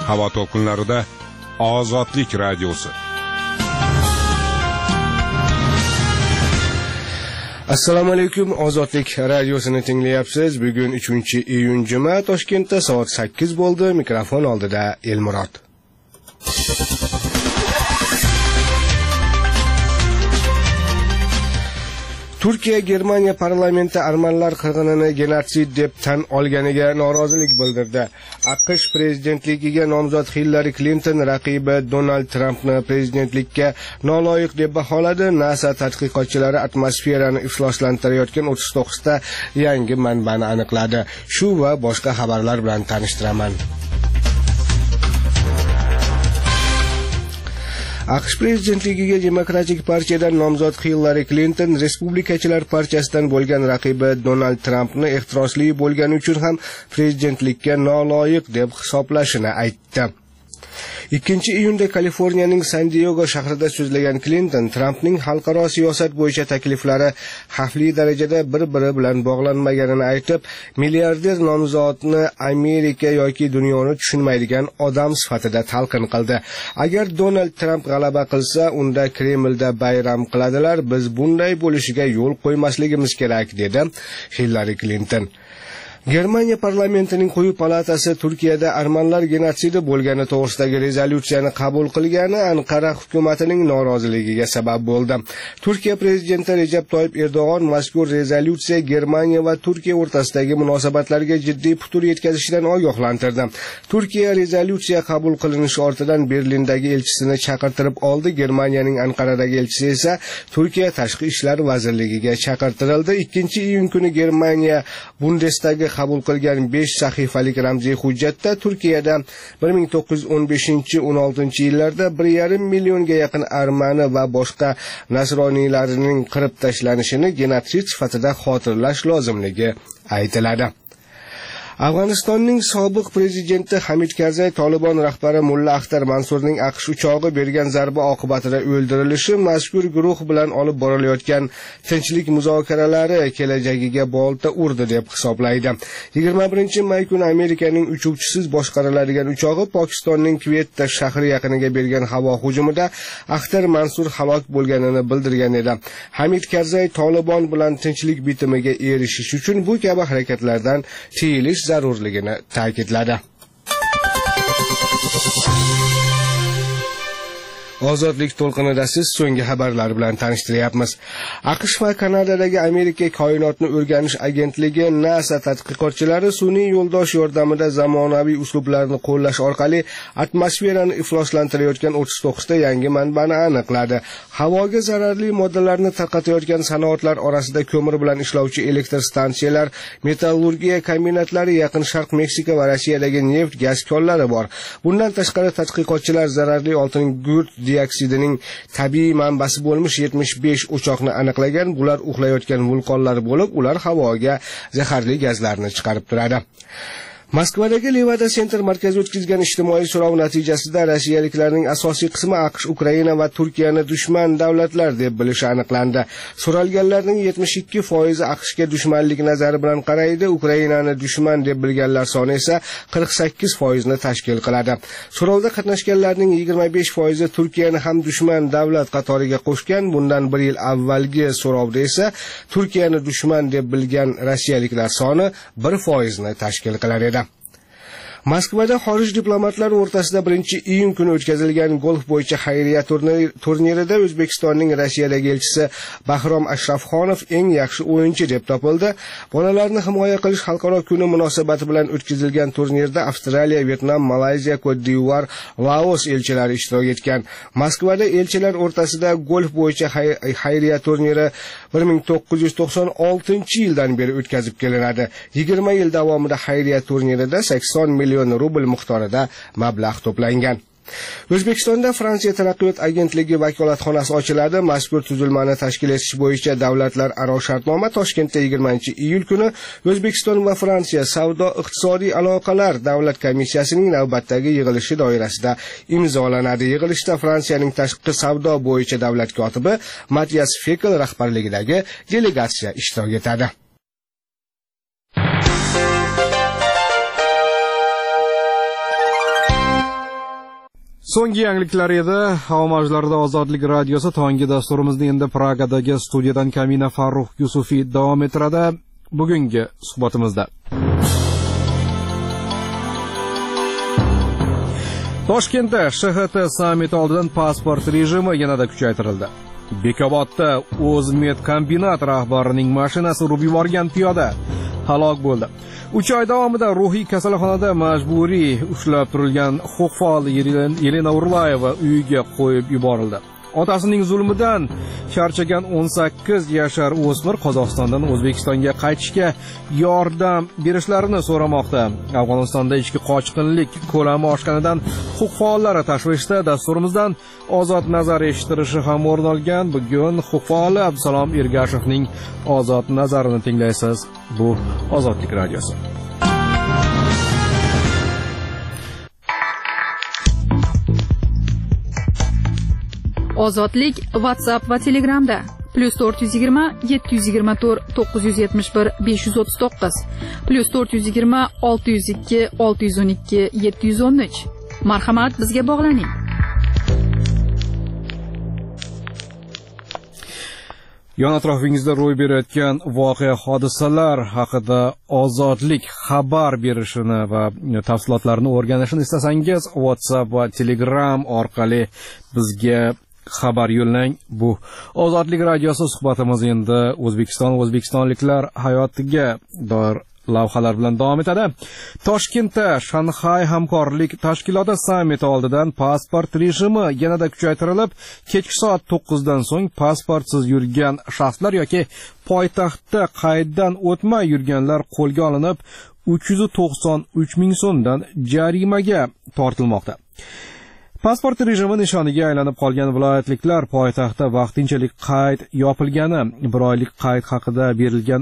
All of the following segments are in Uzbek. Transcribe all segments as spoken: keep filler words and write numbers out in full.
Havo to'lqinlarida Ozodlik radiosi. Assalomu alaykum, Ozodlik radiosini tinglayapsiz. Bugun uchinchi iyun juma, Toshkentda soat sakkiz bo'ldi. Mikrofon oldida Elmurod. Turkiya Germaniya parlamenti armanlar qirg'inini genotsid deb tan olganiga norozilik bildirdi. AQSh prezidentligiga nomzod Hillary Clinton raqibi Donald Trampni prezidentlikka noloyiq deb baholadi. NASA tadqiqotchilari atmosferani ifloslantirayotgan o'ttiz to'qqiz ta yangi manbani aniqladi. Shu va boshqa xabarlar bilan tanishtiraman. AQSh prezidentligiga Demokratik partiyadan nomzod Hillary Clinton Respublikachilar partiyasidan bo'lgan raqibi Donald Trampni ehtirosli bo'lgani uchun ham prezidentlikka noloyiq deb hisoblashini aytdi. ikkinchi iyunda Kaliforniyaning San-Diego shahrida so'zlagan Clinton Trampning xalqaro siyosat bo'yicha takliflari xavfli darajada bir-biri bilan bog'lanmaganini aytib, milliarder nomzodni Amerika yoki dunyoni tushunmaydigan odam sifatida talqin qildi. Agar Donald Tramp g'alaba qilsa, unda Kremlda bayram qiladilar. Biz bunday bo'lishiga yo'l qo'ymasligimiz kerak, dedi Hillary Clinton. Germaniya parlamentining quyi palatasi Turkiyada armanlar genotsidi bo'lgani to'g'risidagi rezolyutsiyani qabul qilgani Anqara hukumatining noroziligiga sabab bo'ldi. Turkiya prezidenti Recep Tayyip Erdo'g'on mazkur rezolyutsiya Germaniya va Turkiya o'rtasidagi munosabatlarga jiddiy putur yetkazishidan ogohlantirdi. Turkiya rezolyutsiya qabul qilinishi ortidan Berlindagi elchisini chaqirtirib oldi. Germaniyaning Anqaradagi elchisi esa Turkiya tashqi ishlar vazirligiga chaqirtirildi. ikkinchi iyun kuni Germaniya Bundestagi qabul qilgan besh sahifalik ramziy hujjatda Turkiyada bir ming to'qqiz yuz o'n beshinchi o'n oltinchi yillarda bir yarim millionga yaqin armani va boshqa nasroniylarning qirib tashlanishini genotsid sifatida xotirlash lozimligi aytiladi. Afg'onistonning sobiq prezidenti Hamid Karzay Tolibon rahbari Mulla Axtar Mansurning AQSh uchog'i bergan zarba oqibatida o'ldirilishi mazkur guruh bilan olib borilayotgan tinchlik muzokaralari kelajagiga bolta urdi deb hisoblaydi. yigirma birinchi may kuni Amerikaning uchuvchisiz boshqariladigan uchog'i Pokistonning Kvetta shahri yaqiniga bergan havo hujumida Axtar Mansur halok bo'lganini bildirgan edi. Hamid Karzay Tolibon bilan tinchlik bitimiga erishish uchun bu kabi harakatlardan tiyilish zarurligini ta'kidladi. Ozodlik to'lqinida siz so'nggi xabarlar bilan tanishtiryapmiz. AQSh va Kanadadagi Amerika koinotni o'rganish agentligi NASA tadqiqotchilari sun'iy yo'ldosh yordamida zamonaviy uslublarni qo'llash orqali atmosferani ifloslantirayotgan o'ttiz to'qqiz ta yangi manbani aniqladi. Havoga zararli moddalarni tarqatayotgan sanoatlar orasida ko'mir bilan ishlovchi elektr stansiyalar, metallurgiya kombinatlari, Yaqin Sharq, Meksika va Rossiyadagi neft gaz konlari bor. Bundan tashqari tadqiqotchilar zararli oltin gurt dioksidining tabiiy manbasi bo'lmish yetmish besh o'choqni aniqlagan. Bular uxlayotgan vulqonlar bo'lib, ular havoga zaharli gazlarni chiqarib turadi. Moskvadagi Levada Center markazi o'tkazgan ijtimoiy so'rov natijasida rossiyaliklarning asosiy qismi AQSh, Ukraina va Turkiyani dushman davlatlar deb bilishi aniqlandi. So'ralganlarning yetmish ikki foizi AQShga dushmanlik nazari bilan qaraydi, Ukrainani dushman deb bilganlar soni esa qirq sakkiz foizni tashkil qiladi. So'rovda qatnashganlarning yigirma besh foizi Turkiyani ham dushman davlat qatoriga qo'shgan. Bundan bir yil avvalgi so'rovda esa Turkiyani dushman deb bilgan rossiyaliklar soni bir foizni tashkil qilar edi. Moskvada xorij diplomatlari o'rtasida birinchi iyun kuni o'tkazilgan golf bo'yicha xayriya turnirida O'zbekistonning Rossiyadagi elchisi Bahrom Ashrafxonov eng yaxshi o'yinchi deb topildi. Bolalarni himoya qilish xalqaro kuni munosabati bilan o'tkazilgan turnirda Avstraliya, Vyetnam, Malayziya, Cote d'Ivoire, Laos elchilari ishtirok etgan. Moskvada elchilar o'rtasida golf bo'yicha xayriya turniri bir ming to'qqiz yuz to'qson oltinchi yildan beri o'tkazib kelinadi. yigirma yil davomida xayriya turnirida sakson million rubl miqdorida mablag' to'plangan. O'zbekistonda Fransiya taraqqiyot agentligi vakolatxonasi ochiladi. Mazkur tuzilmani tashkil etish bo'yicha davlatlararo shartnoma Toshkentda yigirmanchi iyul kuni O'zbekiston va Fransiya savdo iqtisodiy aloqalar davlat komissiyasining navbatdagi yig'ilishi doirasida imzolanadi. Yig'ilishda Fransiyaning tashqi savdo bo'yicha davlat kotibi Matthias Fekel rahbarligidagi delegatsiya ishtirok etadi. So'nggi yangiliklar edi. Havo mavjlarida Ozodlik radiosi tongi dasturimizni endi Pragadagi studiyadan Kamina Farruh Yusufiy davom ettiradi. Bugungi suhbatimizda Toshkentda Sh H T sammiti oldidan pasport rejimi yanada kuchaytirildi. Bekobodda O'zmet kombinat rahbarining mashinasi urib yuborgan piyoda halok bo'ldi. uch oy davomida ruhiy kasalxonada majburiy ushlab turilgan huquq faoli Yelena Urlayeva uyiga qo'yib yuborildi. Otasining zulmidan charchagan o'n sakkiz yashar o'smir Qozog'istondan O'zbekistonga qaytishga yordam berishlarini so'ramoqda. Afg'onistonda ichki qochqinlik ko'lami oshganidan huquq faollari tashvishda. Dasturimizdan ozod nazar eshittirishi ham o'rin olgan. Bugun huquq faoli Abdusalom Ergashevning ozod nazarini tinglaysiz. Bu Ozodlik radiosi. Ozodlik WhatsApp va Telegramda plus to'rt yuz yigirma yetti yuz yigirma to'rt to'qqiz yuz yetmish bir besh yuz o'ttiz to'qqiz plus to'rt yuz yigirma olti yuz ikki olti yuz o'n ikki yetti yuz o'n uch. Marhamat, bizga bog'laning. Yon atrofingizda ro'y berayotgan voqea hodisalar haqida Ozodlik xabar berishini va tafsilotlarni o'rganishni istasangiz WhatsApp va Telegram orqali bizga xabar yo'llang. Bu Ozodlik radiosi suhbatimiz endi O'zbekiston o'zbekistonliklar hayotiga doir lavhalar bilan davom etadi. Toshkentda Shanxay hamkorlik tashkiloti sammiti oldidan pasport rejimi yanada kuchaytirilib, kechki soat to'qqizdan so'ng pasportsiz yurgan shaxslar yoki poytaxtda qayddan o'tmay yurganlar qo'lga olinib, uch yuz to'qson uch ming so'mdan jarimaga tortilmoqda. Pasport rejimi nishoniga aylanib qolgan viloyatliklar poytaxtda vaqtinchalik qayd yopilgani, bir oylik qayd haqida berilgan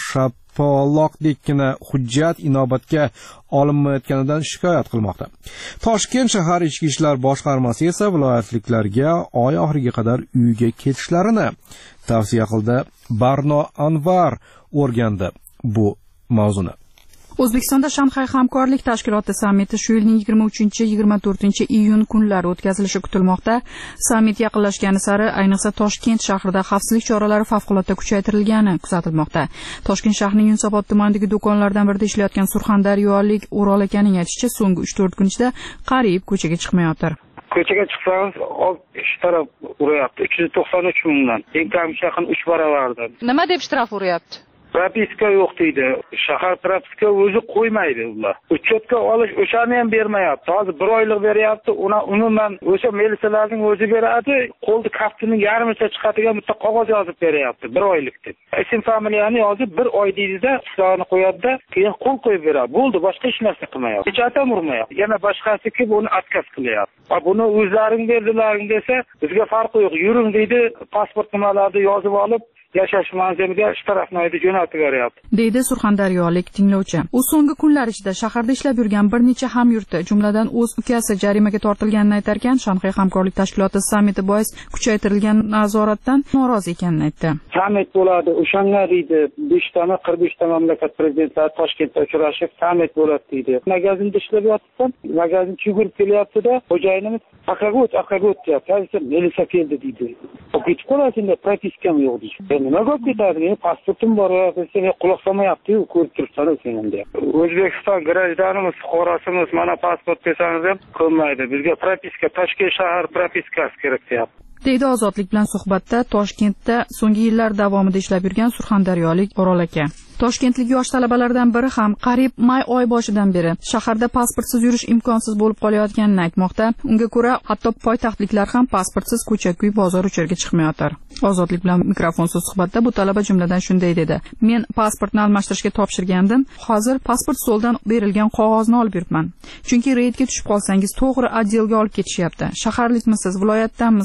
shapaloqdekkina hujjat inobatga olinmayotganidan shikoyat qilmoqda. Toshkent shahar ichki ishlar boshqarmasi esa viloyatliklarga oy oxiriga qadar uyiga ketishlarini tavsiya qildi. Barno Anvar o'rgandi bu mavzuni. O'zbekistonda Shanxay hamkorlik tashkiloti sammiti shu yilning yigirma uchinchi yigirma to'rtinchi iyun kunlari o'tkazilishi kutilmoqda. Sammit yaqinlashgani sari ayniqsa Toshkent shahrida xavfsizlik choralari favqulodda kuchaytirilgani kuzatilmoqda. Toshkent shahrining Yunusobod tumanidagi do'konlardan birida ishlayotgan surxondaryolik O'rol akaning aytishicha, so'nggi uch to'rt kun ichida qariyb ko'chaga chiqmayotir. Ko'chaga chiqsangiz ish taraf uryapti uch yuz to'qson uch mingdan. Eng kamida yaqin uch baravardan. Nima deb shtraf uryapti? Propiska yo'q deydi. Shahar propiska o'zi qo'ymaydi ular. Uchetga olish o'shani ham bermayapti. Hozir bir oylik beryapti. Uni umuman o'sha militsiyalarning o'zi beradi. Qo'lda kaftining yarmicha chiqadigan bitta qog'oz yozib beryapti bir oylik deb. Ism familiyani yozib bir oy deydida, ismini qo'yadi-da, keyin qo'l qo'yib beradi. Bo'ldi, boshqa hech narsa qilmayapti. Hech atam urmayapti. Yana boshqasi kelib uni atkaz qilyapti. Buni o'zlaring berdilaring desa, bizga farqi yo'q. Yuring deydi, pasport nimalarni yozib olib yashash manziliga shtarafnoyda jo'natib beryapti, deydi surxondaryolik tinglovchi. U so'nggi kunlar ichida shaharda ishlab yurgan bir necha hamyurti, jumladan o'z ukasi jarimaga tortilganini aytar ekan, Shanxay hamkorlik tashkiloti sammiti bois kuchaytirilgan nazoratdan norozi ekanini aytdi. Sammit bo'ladi, o'shanga deydi, besh tana qirq besh ta mamlakat prezidentlari Toshkentda uchrashib sammit bo'ladi deydi. Magazinda ishlab yotibman, magazinchi yugurib kelyapti-da, xo'jayinimiz aqagot aqagot deyapti. Hozir militsiya keldi deydi. Ketib qolasiz, propiskam yo'q deydi. Nima gap ketadi? Pasportim bor, sen quloq solmayapti-ku, ko'rib turibsan sen endi. O'zbekiston grajdanimiz, fuqarosimiz mana pasport desangiz ham ko'nmaydi. Bizga propiska, Toshkent shahar propiskasi kerak deyapti. deydi Ozodlik bilan suhbatda Toshkentda so'nggi yillar davomida ishlab yurgan surxondaryolik O'rol aka. Toshkentlik yosh talabalardan biri ham qariyb may oy boshidan beri shaharda pasportsiz yurish imkonsiz bo'lib qolayotganini aytmoqda. Unga ko'ra, hatto poytaxtliklar ham pasportsiz ko'cha-ko'y bozor uchirga chiqmayotir. Ozodlik bilan mikrofonsiz suhbatda bu talaba jumladan shunday dedi: "Men pasportni almashtirishga topshirgandim. Hozir pasport stoldan berilgan qog'ozni olib yuribman. Chunki reydga tushib qolsangiz to'g'ri oddelga olib ketishyapti. Shaharlikmisiz, viloyatdanmisiz?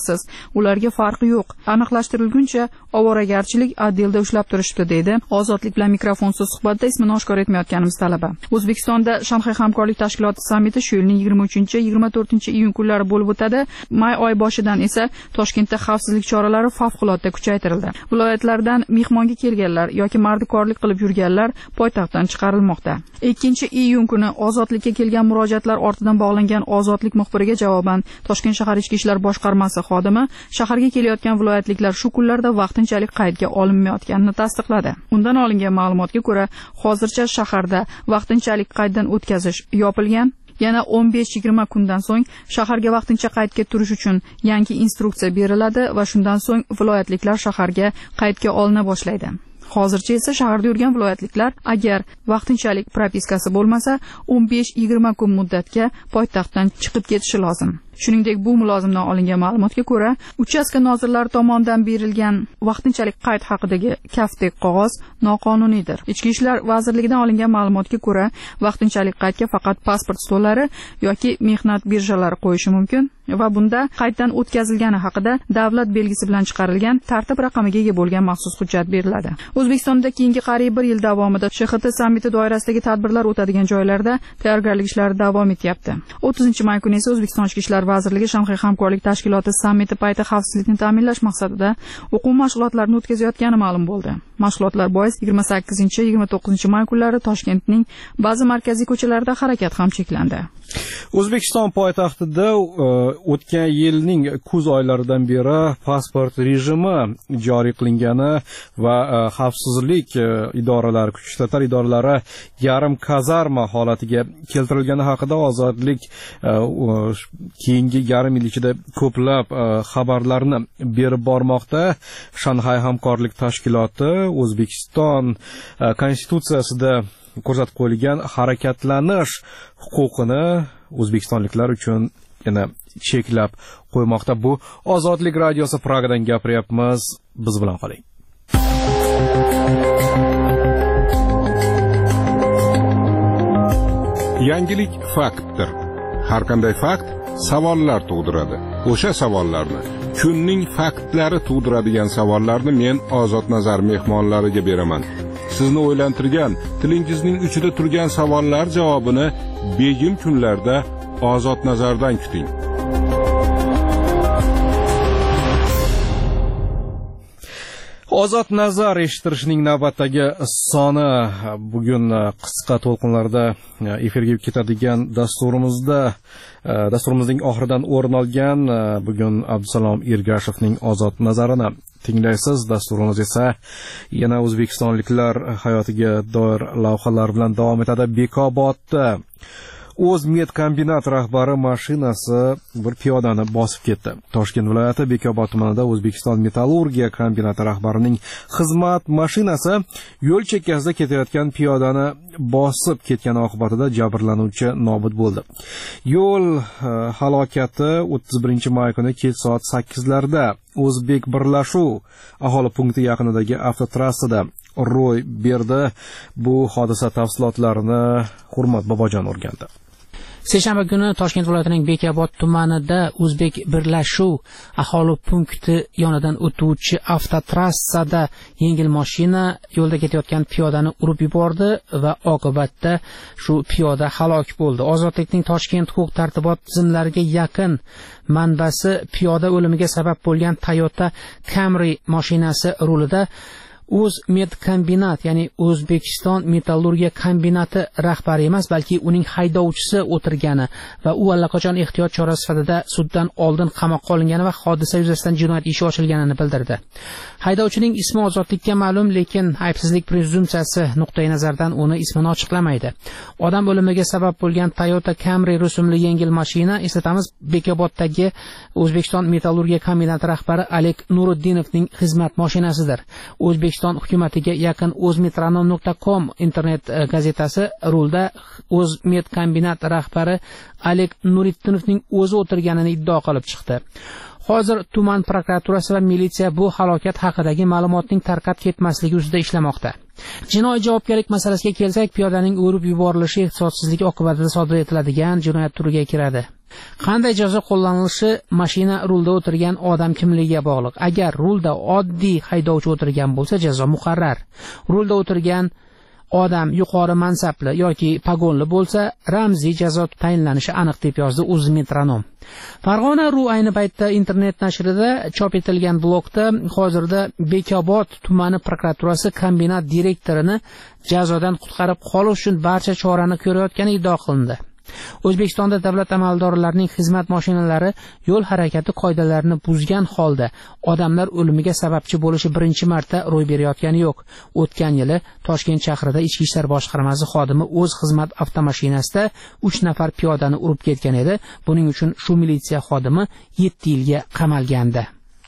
ularga farqi yo'q. Aniqlashtirilguncha ovoragarchilik otdelda ushlab turishibdi, deydi Ozodlik bilan mikrofonsiz suhbatda ismini oshkor etmayotganimiz talaba. O'zbekistonda Shanxay hamkorlik tashkiloti sammiti shu yilning yigirma uchinchi yigirma to'rtinchi iyun kunlari bo'lib o'tadi. May oy boshidan esa Toshkentda xavfsizlik choralari favqulodda kuchaytirildi. Viloyatlardan mehmonga kelganlar yoki mardikorlik qilib yurganlar poytaxtdan chiqarilmoqda. ikkinchi iyun kuni Ozodlikka kelgan murojaatlar ortidan bog'langan Ozodlik muxbiriga javoban Toshkent shahar ichki ishlar boshqarmasi xodimi shaharga kelayotgan viloyatliklar shu kunlarda vaqtinchalik qaydga olinmayotganini tasdiqladi. Undan olingan ma'lumotga ko'ra, hozircha shaharda vaqtinchalik qayddan o'tkazish yopilgan. Yana o'n besh yigirma kundan so'ng shaharga vaqtincha qaydga turish uchun yangi instruksiya beriladi va shundan so'ng viloyatliklar shaharga qaydga olina boshlaydi. Hozircha esa shaharda yurgan viloyatliklar agar vaqtinchalik propiskasi bo'lmasa, o'n besh yigirma kun muddatga poytaxtdan chiqib ketishi lozim. Shuningdek, bu mulozimdan olingan ma'lumotga ko'ra, uchastka nozirlari tomonidan berilgan vaqtinchalik qayd haqidagi kaftdek qog'oz noqonuniydir. Ichki ishlar vazirligidan olingan ma'lumotga ko'ra, vaqtinchalik qaydga faqat pasport stollari yoki mehnat birjalari qo'yishi mumkin va bunda qayddan o'tkazilgani haqida davlat belgisi bilan chiqarilgan tartib raqamiga ega bo'lgan maxsus hujjat beriladi. O'zbekistonda keyingi qariyb bir yil davomida Sh X T sammiti doirasidagi tadbirlar o'tadigan joylarda tayyorgarlik ishlari davom etyapti. o'ttizinchi may kuni esa O'zbekiston Ichki ishlar vazirligi Shanxay hamkorlik tashkiloti sammiti payti xavfsizlikni ta'minlash maqsadida o'quv mashg'ulotlarini o'tkazayotgani ma'lum bo'ldi. Mashg'ulotlar bois yigirma sakkizinchi yigirma to'qqizinchi may kunlari Toshkentning ba'zi markaziy ko'chalarida harakat ham cheklandi. O'zbekiston poytaxtida o'tgan yilning kuz oylaridan beri pasport rejimi joriy qilingani va xavfsizlik idoralari, kuch ishlatma idoralari yarim kazarma holatiga keltirilgani haqida Ozodlik keyingi yarim yil ichida ko'plab xabarlarni berib bormoqda. Shanxay hamkorlik tashkiloti O'zbekiston konstitutsiyasida ko'rsatib qo'yilgan harakatlanish huquqini o'zbekistonliklar uchun yana cheklab qo'ymoqda. Bu Ozodlik radiosi Pragadan gapiryapmiz. Biz bilan qoling. Yangilik faktdir. Har qanday fakt savollar tug'diradi. O'sha savollarni, kunning faktlari tug'diradigan savollarni men Ozod nazar mehmonlariga beraman. Sizni o'ylantirgan, tilingizning uchida turgan savollar javobini begim kunlarda Ozod nazardan kuting. Ozod nazar eshittirishning navbatdagi soni bugun qisqa to'lqinlarda efirga ketadigan dasturimizda dasturimizning oxiridan o'rin olgan. Bugun Abdusalom Ergashevning Ozod nazarini tinglaysiz. Dasturimiz esa yana o'zbekistonliklar hayotiga doir lavhalar bilan davom etadi. Bekobodda O'zmed kombinat rahbari mashinasi bir piyodani bosib ketdi. Toshkent viloyati Bekobod tumanida O'zbekiston metallurgiya kombinati rahbarining xizmat mashinasi yo'l chekkasida ketayotgan piyodani bosib ketgani oqibatida jabrlanuvchi nobud bo'ldi. Yo'l halokati o'ttiz birinchi may kuni kech soat sakkizlarda O'zbek birlashuv aholi punkti yaqinidagi avtotrassada ro'y berdi. Bu hodisa tafsilotlarini Hurmat Bobojon o'rgandi. Seshanba kuni Toshkent viloyatining Bekobod tumanida O'zbek birlashuv aholi punkti yonidan o'tuvchi avtotrassada yengil mashina yo'lda ketayotgan piyodani urib yubordi va oqibatda shu piyoda halok bo'ldi. Ozodlikning Toshkent huquq tartibot tizimlariga yaqin manbasi piyoda o'limiga sabab bo'lgan Toyota Camry mashinasi rulida O'zmed kombinat, ya'ni O'zbekiston metallurgiya kombinati rahbari emas, balki uning haydovchisi o'tirgani va u allaqachon ehtiyot chorasi sifatida suddan oldin qamoqqa olingani va hodisa yuzasidan jinoyat ishi ochilganini bildirdi. Haydovchining ismi ozodlikka ma'lum, lekin aybsizlik prezumpsiyasi nuqtai nazaridan uni ismini ochiqlamaydi. Odam o'limiga sabab bo'lgan Toyota Camry rusumli yengil mashina, eslatamiz, Bekoboddagi O'zbekiston metallurgiya kombinati rahbari Alek Nuriddinovning xizmat mashinasidir. O'zbekiston hukumatiga yaqin o'zmetronom nuqta com internet gazetasi rulda O'zmed kombinat rahbari Alek Nuriddinovning o'zi o'tirganini iddao qilib chiqdi. Hozir tuman prokuraturasi va militsiya bu halokat haqidagi ma'lumotning tarqab ketmasligi ustida ishlamoqda. Jinoiy javobgarlik masalasiga kelsak, piyodaning o'rib yuborilishi ehtiyotsizlik oqibatida sodir etiladigan jinoyat turiga kiradi. Qanday jazo qo'llanilishi mashina rulda o'tirgan odam kimligiga bog'liq. Agar rulda oddiy haydovchi o'tirgan bo'lsa, jazo muqarrar. Rulda o'tirgan odam yuqori mansabli yoki pagonli bo'lsa, ramziy jazo tayinlanishi aniq deb yozdi Uzmetronom. Farg'ona ru ayni paytda internet nashrida chop etilgan blogda hozirda Bekobod tumani prokuraturasi kombinat direktorini jazodan qutqarib qolish uchun barcha chorani ko'rayotgani iddao qilindi. O'zbekistonda davlat amaldorlarining xizmat mashinalari yo'l harakati qoidalarini buzgan holda odamlar o'limiga sababchi bo'lishi birinchi marta ro'y berayotgani yo'q. O'tgan yili Toshkent shahrida Ichki ishlar boshqarmasi xodimi o'z xizmat avtomashinasida uch nafar piyodani urib ketgan edi. Buning uchun shu militsiya xodimi yetti yilga qamalgandi.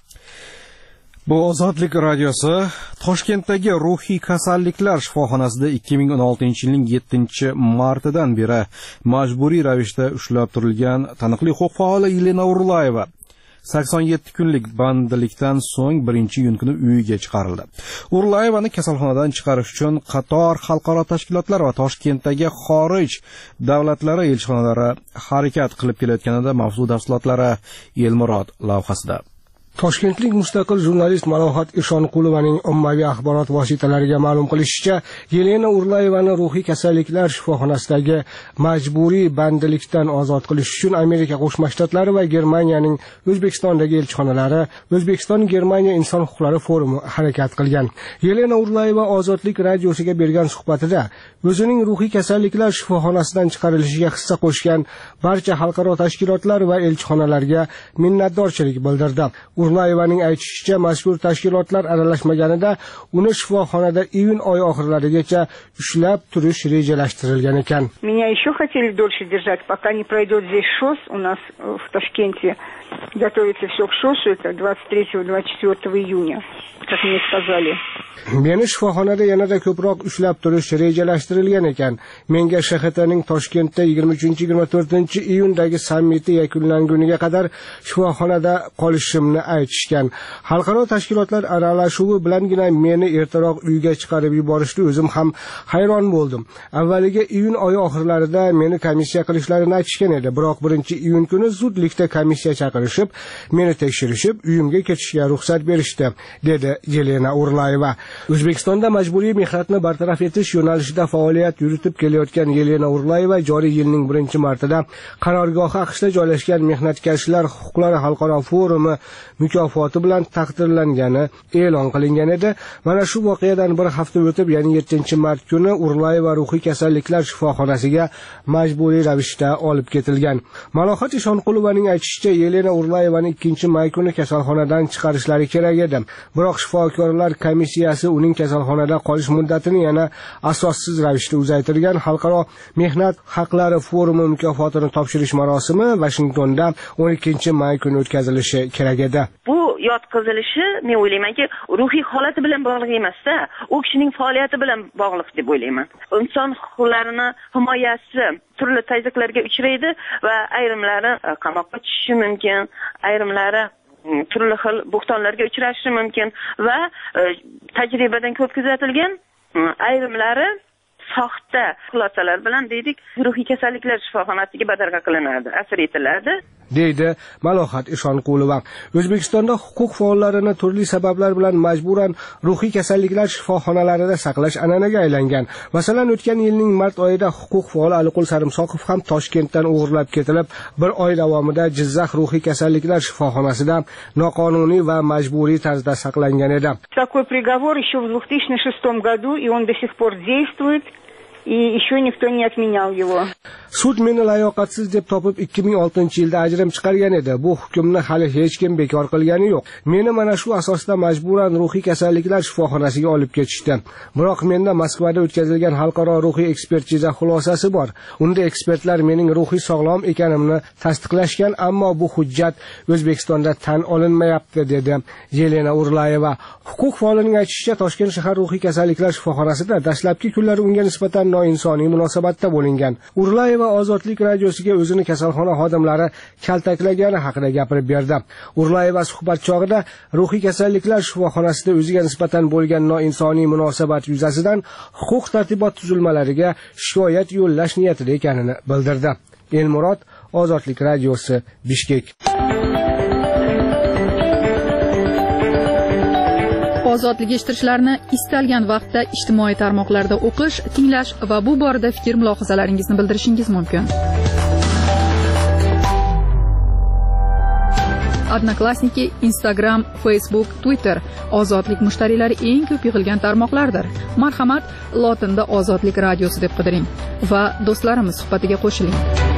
Bu Ozodlik radiosi. Toshkentdagi ruhiy kasalliklar shifoxonasida ikki ming o'n oltinchi yilning yettinchi martidan beri majburiy ravishda ushlab turilgan taniqli huquq faoli Yelena Urlayeva sakson yetti kunlik bandlikdan so'ng birinchi iyun kuni uyiga chiqarildi. Urlayevani kasalxonadan chiqarish uchun qator xalqaro tashkilotlar va Toshkentdagi xorij davlatlari elchixonalari harakat qilib kelayotganida mavzu tafsilotlari Elmurod lavhasida. Toshkentlik mustaqil jurnalist Malohat Ishonqulovaning ommaviy axborot vositalariga ma'lum qilishicha, Yelena Urlayevani ruhiy kasalliklar shifoxonasidagi majburiy bandlikdan ozod qilish uchun Amerika Qo'shma Shtatlari va Germaniyaning O'zbekistondagi elchixonalari O'zbekiston-Germaniya inson huquqlari forumi harakat qilgan. Yelena Urlayeva Ozodlik radiosiga bergan suhbatida o'zining ruhiy kasalliklar shifoxonasidan chiqarilishiga hissa qo'shgan barcha xalqaro tashkilotlar va elchixonalarga minnatdorchilik bildirdi. Urlayevaning aytishicha, mazkur tashkilotlar aralashmaganida uni shifoxonada iyun oyi oxirlarigacha ushlab turish rejalashtirilgan ekan. Меня еще хотели дольше держать, пока не пройдет здесь ШОС у нас в Ташкенте. Готовится все к ШОСу, это двадцать третьего — двадцать четвёртого июня, как мне сказали. Meni shifoxonada yanada ko'proq ushlab turish rejalashtirilgan ekan. Menga Sh X T'ning Toshkentda yigirma uchinchi — yigirma to'rtinchi iyundagi sammiti yakunlanguniga qadar shifoxonada qolishimni aytishgan. Xalqaro tashkilotlar aralashuvi bilangina meni ertaroq uyga chiqarib yuborishdi. O'zim ham hayron bo'ldim. Avvaliga iyun oyi oxirlarida meni komissiya qilishlarini aytishgan edi. Biroq birinchi iyun kuni zudlikda komissiya chaqirishib, meni tekshirishib, uyimga ketishga ruxsat berishdi, dedi Yelena Urlayeva. O'zbekistonda majburiy mehnatni bartaraf etish yo'nalishida faoliyat yuritib kelayotgan Yelena Urlayeva joriy yilning birinchi martida qarorgohi AQShda joylashgan Mehnatkashlar huquqlari xalqaro forumi mukofoti bilan taqdirlangani e'lon qilingan edi. Mana shu voqeadan bir hafta o'tib, ya'ni yettinchi mart kuni Urlayeva ruhiy kasalliklar shifoxonasiga majburiy ravishda olib ketilgan. Malohat Ishonqulovaning aytishicha, Yelena Urlayevani ikkinchi may kuni kasalxonadan chiqarishlari kerak edi. Biroq shifokorlar komissiyasi uning kasalxonada qolish muddatini yana asossiz ravishda uzaytirgan. Xalqaro mehnat haqlari forumi mukofotini topshirish marosimi Vashingtonda o'n ikkinchi may kuni o'tkazilishi kerak edi. Bu yotqizilishi, men o'ylaymanki, ruhiy holati bilan bog'liq emas-da, u kishining faoliyati bilan bog'liq deb o'ylayman. Inson huquqlarini himoyasi turli tazyiqlarga uchraydi va ayrimlari qamoqqa tushishi mumkin, ayrimlari turli xil bo'xtonlarga uchrashi mumkin va tajribadan ko'p kuzatilgan ayrimlari soxta xulosalar bilan deydik ruhiy kasalliklar shifoxonasiga badarg'a qilinadi, asir etiladi, deydi Malohat Ishonqulova. O'zbekistonda huquq faollarini turli sabablar bilan majburan ruhiy kasalliklar shifoxonalarida saqlash an'anaga aylangan. Masalan, o'tgan yilning mart oyida huquq faoli Aliqul Sarimsoqov ham Toshkentdan o'g'irlab ketilib, bir oy davomida Jizzax ruhiy kasalliklar shifoxonasida noqonuniy va majburiy tarzda saqlangan edi. Такой приговор еще в две тысячи шестом году, и он до сих пор действует. И еще никто не отменял его. Sud meni layoqatsiz deb topib ikki ming oltinchi yilda ajrim chiqargan edi. Bu hukmni hali hech kim bekor qilgani yo'q. Meni mana shu asosda majburan ruhiy kasalliklar shifoxonasiga olib ketishdi. Biroq menda Moskvada o'tkazilgan xalqaro ruhiy ekspertiza xulosasi bor. Unda ekspertlar mening ruhiy sog'lom ekanimni tasdiqlashgan, ammo bu hujjat O'zbekistonda tan olinmayapti, dedi Yelena Urlayeva. Huquq faolining aytishicha, Toshkent shahar ruhiy kasalliklar shifoxonasida dastlabki kunlari unga nisbatan noinsoniy munosabatda bo'lingan. Urlayeva Ozodlik radiosiga o'zini kasalxona xodimlari kaltaklagani haqida gapirib berdi. Urlayeva suhbat chog'ida ruhiy kasalliklar shifoxonasida o'ziga nisbatan bo'lgan noinsoniy munosabat yuzasidan huquq tartibot tuzilmalariga shikoyat yo'llash niyatida ekanini bildirdi. Elmurod, Ozodlik radiosi, Bishkek. Ozodlik eshittirishlarni istalgan vaqtda ijtimoiy tarmoqlarda o'qish, tinglash va bu borada fikr mulohazalaringizni bildirishingiz mumkin. Odnoklassniki, Instagram, Facebook, Twitter Ozodlik mushtariylari eng ko'p yig'ilgan tarmoqlardir. Marhamat, lotinda Ozodlik radiosi deb qidiring va do'stlarimiz suhbatiga qo'shiling.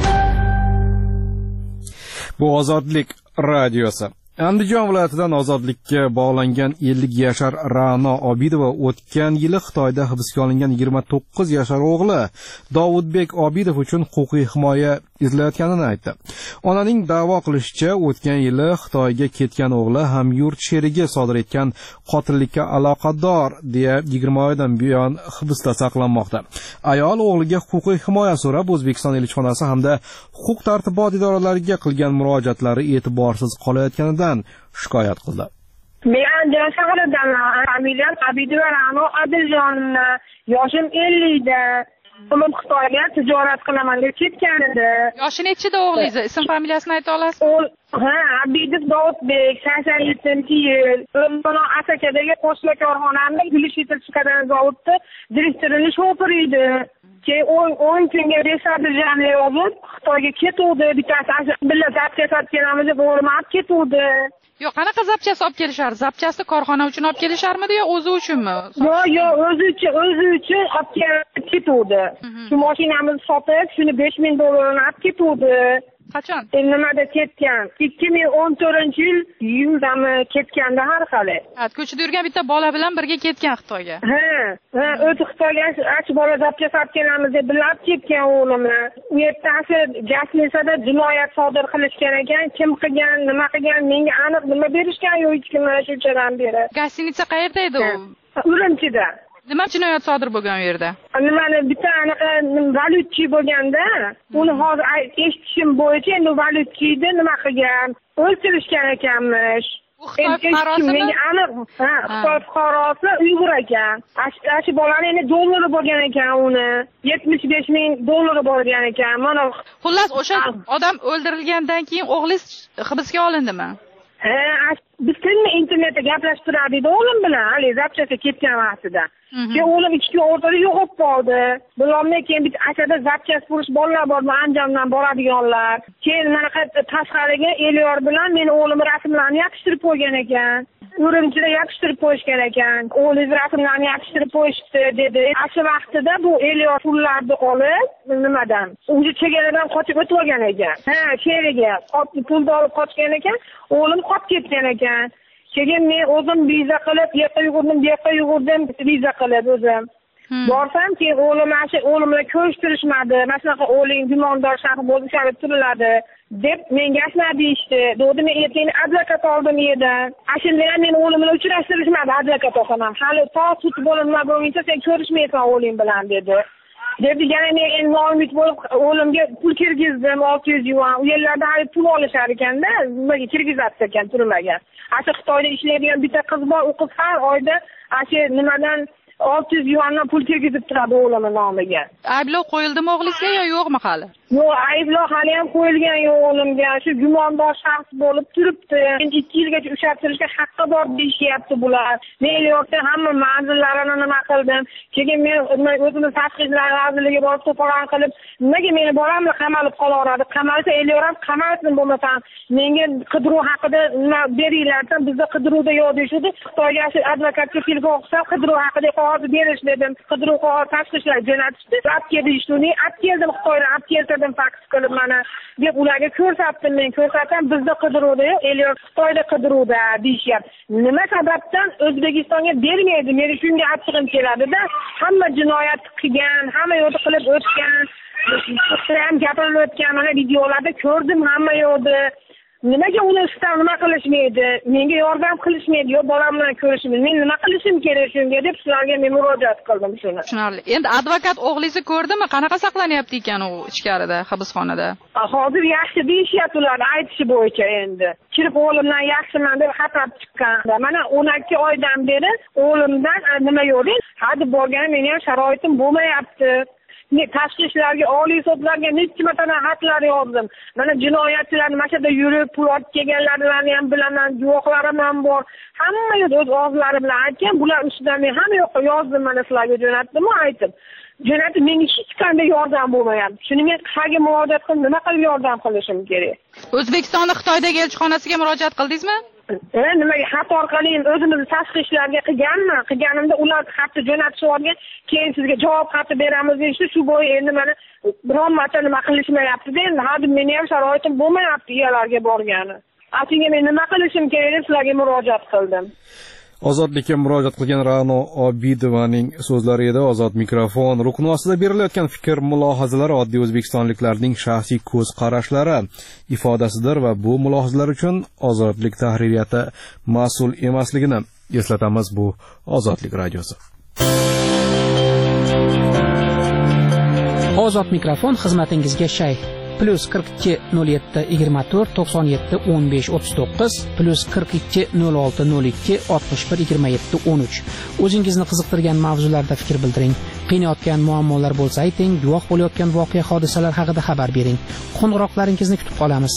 Bu Ozodlik radiosi. Andijon viloyatidan ozodlikka bog'langan ellik yashar Ra'no Obidova o'tgan yili Xitoyda hibsga olingan yigirma to'qqiz yashar o'g'li Davudbek Obidov uchun huquqiy himoya izlayotganini aytdi. Onaning da'vo qilishicha, o'tgan yili Xitoyga ketgan o'g'li hamyurt sherigi sodir etgan qotillikka aloqador deya yigirma oydan buyon hibsda saqlanmoqda. Ayol o'g'liga huquqiy himoya so'rab O'zbekiston elchixonasi hamda huquq tartibot idoralariga qilgan murojaatlari e'tiborsiz qolayotganidan shikoyat qildi. Men Andijon shahridaman. Familiyam Obidova Ra'no Odiljon. Yoshim ellikda. Umum Xitoyga tijorat qilaman deb ketgan edi. Yoshi nechida o'g'lingiz? Ism familiyasini ayta olasiz? Ha, Obidov Davudbek, sakson yettinchi yil. O'zbekiston Asakadagi qo'shma korxonaning Gulishitr zavodda direktorining shofiri edi. Keyin o'n kunga resadrjani yozib, Xitoyga ketuvdi. Bittasi billa zapchas olib kelamiz deb o'rmab ketuvdi. Yo'q, qanaqa zapchas olib kelishar? Zapchasni korxona uchun olib kelisharmidi yo o'zi uchunmi? Yo'q, yo'q, o'zi uchun, o'zi uchun olib ketuvdi. Shu mashinamizni sotib, shuni besh ming dollarni olib ketuvdi. Qachon? Nimada ketgan? ikki ming o'n to'rtinchi yil iyuldami ketganda har xali. Ha, ko'chada yurgan bitta bola bilan birga ketgan Xitoyga. Ha, ha, o'zi Xitoyga ach bola zapchas olib kelamiz deb bilib ketgan o'g'limni. U yertasi Jaslinsada jinoyat sodir qilishgan ekan. Kim qilgan, nima qilgan, menga aniq nima berishgan yo'q hech kimni shunchadan beri. Gostinitsa qayerda edi u? Urumchida. Nima jinoyat sodir bo'lgan u yerda? Nimani bitta anaqa valyutchi bo'lganda, uni hozir eshitishim bo'yicha endi valyutchini nima qilgan, o'ltirishgan ekanmish. U Xitoy fuqarosimi? Aniq, ha, Xitoy fuqarosi Uyg'ur ekan. Ashi bolani endi dollari bo'lgan ekan uni. yetmish besh ming dollari bo'lgan ekan. Mana xullas o'sha odam o'ldirilgandan keyin o'g'lingiz hibsga olindimi? Ha, biz tilni internetda gaplashib turardik o'g'lim bilan, hali zapchasga ketgan vaqtida. Keyin o'g'lim ikki kun o'rtada yo'qolib qoldi. Bilolmay keyin bitta achada zapchas qurish bolalar bor, Andijondan boradiganlar. Keyin mana tashqariga Elyor bilan meni o'g'lim rasmlarni yopishtirib qo'ygan ekan. Urumchida yopishtirib qo'yishgan ekan. O'g'lingiz rasmlarni yopishtirib qo'yishdi dedi. Shu vaqtida bu Elyor pullarni olib, nimadan? O'zi chegaradan qochib o'tib olgan ekan. Ha, chegaraga pulni olib qochgan ekan. O'g'lim qolib ketgan ekan. Keyin men o'zim viza qilib, bu yerga yugurdim, bu yerga yugurdim, viza qilib o'zim. Borsam, keyin o'g'lim mana o'g'lim bilan ko'rishtirishmadi. Mana shunaqa o'g'ling gumondor shaxs bo'lib sharib turiladi deb menga ashna deyishdi. Dedi men ertaga advokat oldim yerdan. Ashunda ham meni o'g'lim bilan uchrashtirishmadi advokat oxonam. Hali to sud bo'limlar bo'lguncha sen ko'rishmaysan o'g'ling bilan dedi. Dedi yana men endi noumid bo'lib o'g'limga pul kirgizdim olti yuz yuan. U yerlarda hali pul olishar ekanda, nimaga kirgizadi ekan turmaga. Asha Xitoyda ishlaydigan bitta qiz bor, u qiz har oyda asha nimadan olti yuz yuandan pul kirgizib turadi o'g'limning nomiga. Ayblov qo'yildimi o'g'lingizga yo yo'qmi hali? Yo'q, ayblov hali ham qo'yilgan yo'q o'g'limga. Shu gumondor shaxs bo'lib turibdi. Endi ikki yilgacha ushlashtirishga haqqi bor deyishyapti bular. Men Elyorda hamma manzillarini nima qildim. Keyin men o'zimni tashqi ishlar vazirligiga borib to'polon qilib, nimaga meni bolamni qamalib qolaveradi? Qamalsa Elyor ham qamalsin bo'lmasam, menga qidiruv haqida nima beringlar, bizda qidiruvda yo'q deyishdi. Xitoyga advokatga telefon qilsam, qidiruv haqida qog'oz berish dedim. Qidiruv qog'oz tashqi ishlar jo'natishdi. Olib kelishdi. Men olib keldim Xitoydan, olib keldim faks qilib mana deb ularga ko'rsatdim. Men ko'rsatsam bizda qidiruvda yo'q, Elyor Xitoyda qidiruvda deyishyapti. Nima sababdan O'zbekistonga bermaydi? Meni shunga achchig'im keladi-da. Hamma jinoyat qilgan, hamma yo'lda qilib o'tgan, ham gapirilib o'tgan mana videolarda ko'rdim hamma yo'lda. Nimaga uni ustidan nima qilishmaydi? Menga yordam qilishmaydi, yo bolam bilan ko'rishmaydi. Men nima qilishim kerak shunga deb sizlarga men murojaat qildim shuni. Tushunarli. Endi advokat o'g'lingizni ko'rdimi? Qanaqa saqlanyapti ekan u ichkarida, hibsxonada? Hozir yaxshi deyishyapti ular aytishi bo'yicha endi. Kirib o'g'limdan yaxshiman deb xabar chiqqan. Mana o'n ikki oydan beri o'g'limdan nima yo'q. Hadi borgan meni ham sharoitim bo'lmayapti. tashqi ishlarga, oliy sudlarga necha marta xatlar yozdim. Mana jinoyatchilarni mana shu yerda yurib, pul olib kelganlarni ham bilaman, guvohlarim ham bor. Hamma o'z og'izlari bilan aytgan, bular ustidan men hamma yoqqa yozdim, mana sizlarga jo'natdim, aytdim. Jo'natib menga hech qanday yordam bo'lmayapti. Shuning uchun qayerga murojaat qilib, nima qilib yordam qilishim kerak? O'zbekistonning Xitoydagi elchixonasiga murojaat qildingizmi? E, nimaga xat orqali o'zimizni tashqi ishlarga qilganman. Qilganimda ular xatni jo'natib yuborgan, keyin sizga javob xati beramiz deyishdi. Shu bo'yi endi mana biron marta nima qilishmayapti-da. Endi hozir meni ham sharoitim bo'lmayapti uyalarga borgani. Aslida men nima qilishim kerak deb sizlarga murojaat qildim. Ozodlikka murojaat qilgan Ra'no Obidovaning so'zlari edi. Ozod mikrofon rukni ostida berilayotgan fikr mulohazalar oddiy o'zbekistonliklarning shaxsiy ko'z qarashlari ifodasidir va bu mulohazalar uchun Ozodlik tahririyati mas'ul emasligini eslatamiz. Bu Ozodlik radiosi. Ozod mikrofon xizmatingizga shay. plus qirq ikki nol yetti yigirma to'rt to'qson yetti o'n besh o'ttiz to'qqiz plus qirq ikki nol olti nol ikki oltmish bir yigirma yetti o'n uch. O'zingizni qiziqtirgan mavzularda fikr bildiring. Qiynayotgan muammolar bo'lsa ayting, guvoh bo'layotgan voqea hodisalar haqida xabar bering. Qo'ng'iroqlaringizni kutib qolamiz.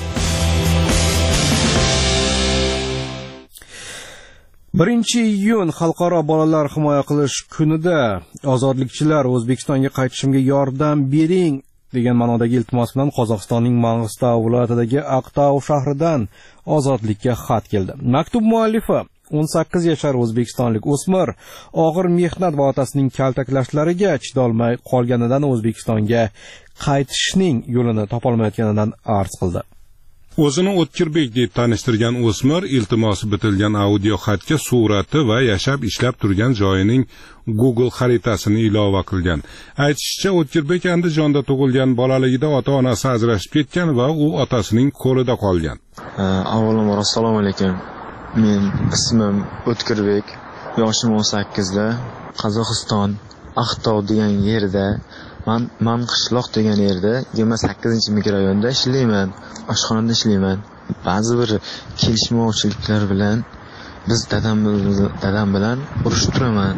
birinchi iyun Xalqaro bolalar himoya qilish kunida ozodlikchilar O'zbekistonga qaytishimga yordam bering degan ma'nodagi iltimos bilan Qozog'istonning Mang'istov viloyatidagi Aqtau shahridan Ozodlikka xat keldi. Maktub muallifi o'n sakkiz yashar o'zbekistonlik o'smir og'ir mehnat va otasining kaltaklashlariga chidolmay qolganidan O'zbekistonga qaytishning yo'lini topolmayotganidan arz qildi. O'zini O'tkirbek deb tanishtirgan o'smir iltimosi bitilgan audio xatga surati va yashab ishlab turgan joyining Google xaritasini ilova qilgan. Aytishicha, O'tkirbek Andijonda tug'ilgan, bolaligida ota-onasi ajrashib ketgan va u otasining qo'lida qolgan. Avvalambor assalomu alaykum. Men ismim O'tkirbek, yoshim o'n sakkizda, Qozog'iston Aqtau degan yerda, men Manqishloq degan yerda yigirma sakkizinchi mikrorayonda ishlayman. Oshxonada ishlayman. Ba'zi bir kelishmovchiliklar bilan biz dadam dadam bilan urushib turaman.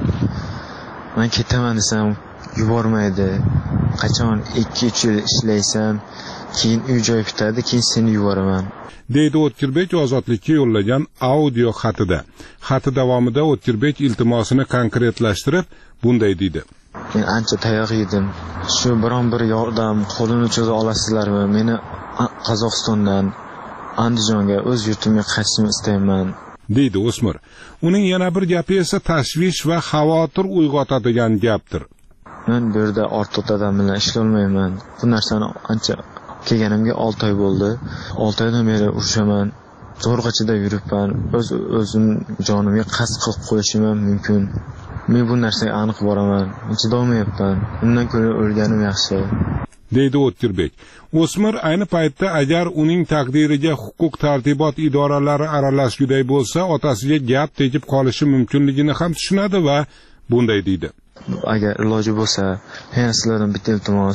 Men ketaman desam yubormaydi. Qachon ikki uch yil ishlaysam, keyin uy joy bitadi, keyin seni yuboraman. deydi O'tkirbek Ozodlikka yo'llagan audio xatida. Xati davomida O'tkirbek iltimosini konkretlashtirib bunday deydi: Men ancha tayoq yedim. Shu biron bir yordam qo'lini cho'za olasizlarmi? Meni Qozog'istondan Andijonga o'z yurtimga qaytishni istayman, deydi o'smir. Uning yana bir gapi esa tashvish va xavotir uyg'otadigan gapdir. Men bu yerda ortiq dadam bilan ishlolmayman. Bu narsani ancha kelganimga olti oy bo'ldi. olti oydan beri urushaman. Zo'rg'achida yuribman. O'z o'zim jonimga qasd qilib qo'yishim ham mumkin. Men bu narsaga aniq boraman. Chidolmayapman. Undan ko'ra o'lganim yaxshi, deydi O'tkirbek. O'smir ayni paytda agar uning taqdiriga huquq tartibot idoralari aralashguday bo'lsa, otasiga gap tegib qolishi mumkinligini ham tushunadi va bunday deydi: Agar iloji bo'lsa, yana sizlardan bitta iltimos,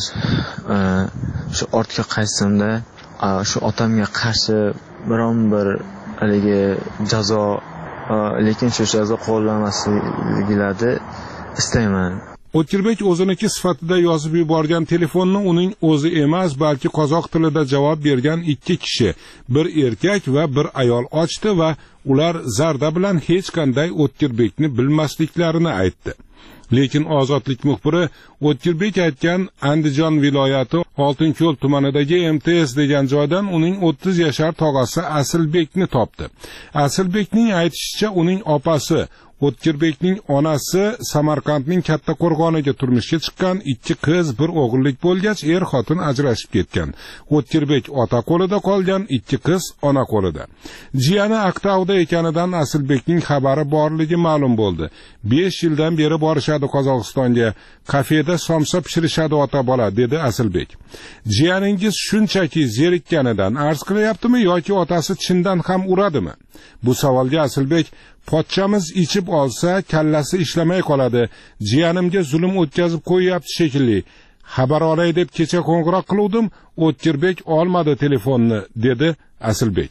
shu ortga qaytsamda, shu otamga qarshi biron bir haligi jazo, lekin shu jazo qo'llanmasligilarni istayman. O'tkirbek o'ziniki sifatida yozib yuborgan telefonni uning o'zi emas, balki qozoq tilida javob bergan ikki kishi, bir erkak va bir ayol ochdi va ular zarda bilan hech qanday O'tkirbekni bilmasliklarini aytdi. Lekin Ozodlik muxbiri O'tkirbek aytgan Andijon viloyati Oltinko'l tumanidagi M T S degan joydan uning o'ttiz yashar tog'asi Asilbekni topdi. Asilbekning aytishicha, uning opasi O'tkirbekning onasi Samarqandning Katta Qo'rg'oniga turmushga chiqqan, ikki qiz, bir o'g'illik bo'lgach, er xotin ajrashib ketgan. O'tkirbek ota qo'lida qolgan, ikki qiz ona qo'lida. Jiyani Aqtauda ekanidan Asilbekning xabari borligi ma'lum bo'ldi. besh yildan beri borishadi Qozog'istonga, kafeda somsa pishirishadi ota bola, dedi Asilbek. Jiyaningiz shunchaki zerikkanidan arz qilyaptimi yoki otasi chindan ham uradimi? Bu savolga Asilbek: Pochchamiz ichib olsa, kallasi ishlamay qoladi. Jiyanimga zulm o'tkazib qo'yyapti shekilli. Xabar olay deb kecha qo'ng'iroq qildim, O'tkirbek olmadi telefonni, dedi Asilbek.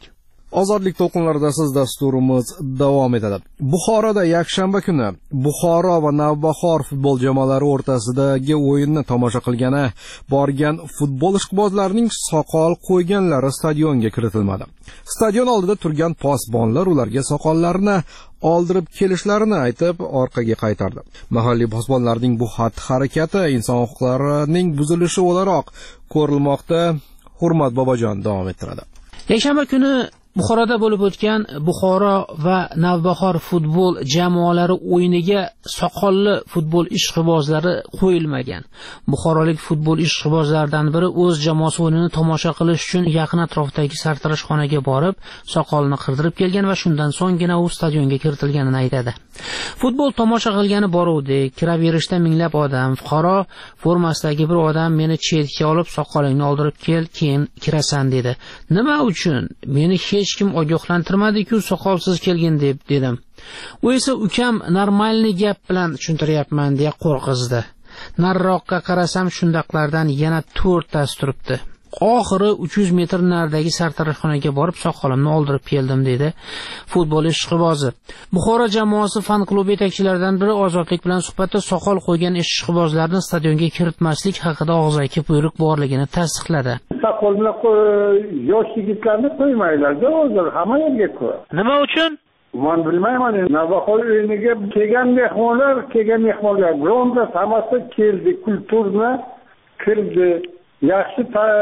Ozodlik to'lqinlarida siz dasturimiz davom etadi. Buxoroda yakshanba kuni Buxoro va Navbahor futbol jamoalari o'rtasidagi o'yinni tomosha qilgani borgan futbol ishqibozlarining soqol qo'yganlari stadionga kiritilmadi. Stadion oldida turgan posbonlar ularga soqollarini oldirib kelishlarini aytib orqaga qaytardi. Mahalliy posbonlarning bu xatti-harakati inson huquqlarining buzilishi o'laroq ko'rilmoqda. Hurmat Bobojon davom ettiradi. Yakshanba kuni Buxoroda bo'lib o'tgan Buxoro va Navbahor futbol jamoalari o'yiniga soqolli futbol ishqibozlari qo'yilmagan. Buxorolik futbol ishqibozlaridan biri o'z jamoasi o'yinini tomosha qilish uchun yaqin atrofdagi sartaroshxonaga borib, soqolini qirdirib kelgan va shundan so'nggina u stadionga kiritilganini aytadi. Futbol tomosha qilgani boruvdik, kiraverishda minglab odam, fuqaro formasidagi bir odam meni chetga olib soqolingni oldirib kel, keyin kirasan dedi. Nima uchun? Meni hech hech kim ogohlantirmadi-ku, soqolsiz kelgin deb dedim. U esa ukam normalniy gap bilan tushuntiryapman deya qo'rqizdi. Nariroqqa qarasam shundaqlardan yana to'rttasi turibdi. Oxiri uch yuz metr naridagi sartaroshxonaga borib soqolimni oldirib keldim dedi futbol ishqibozi. Buxoro jamoasi fan klubi yetakchilaridan biri Ozodlik bilan suhbatda soqol qo'ygan ishqibozlarni stadionga kiritmaslik haqida og'zaki buyruq borligini tasdiqladi. Soqol bilan yosh yigitlarni qo'ymaylar-da, hozir hamma yerga qo'y. Nima uchun? Men bilmayman. Navbahor o'yiniga kelgan mehmonlar, kelgan mehmonlar bironta hammasi keldi, kulturni kirdi. Yaxshi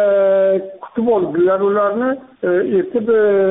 kutib oldilar ularni, etib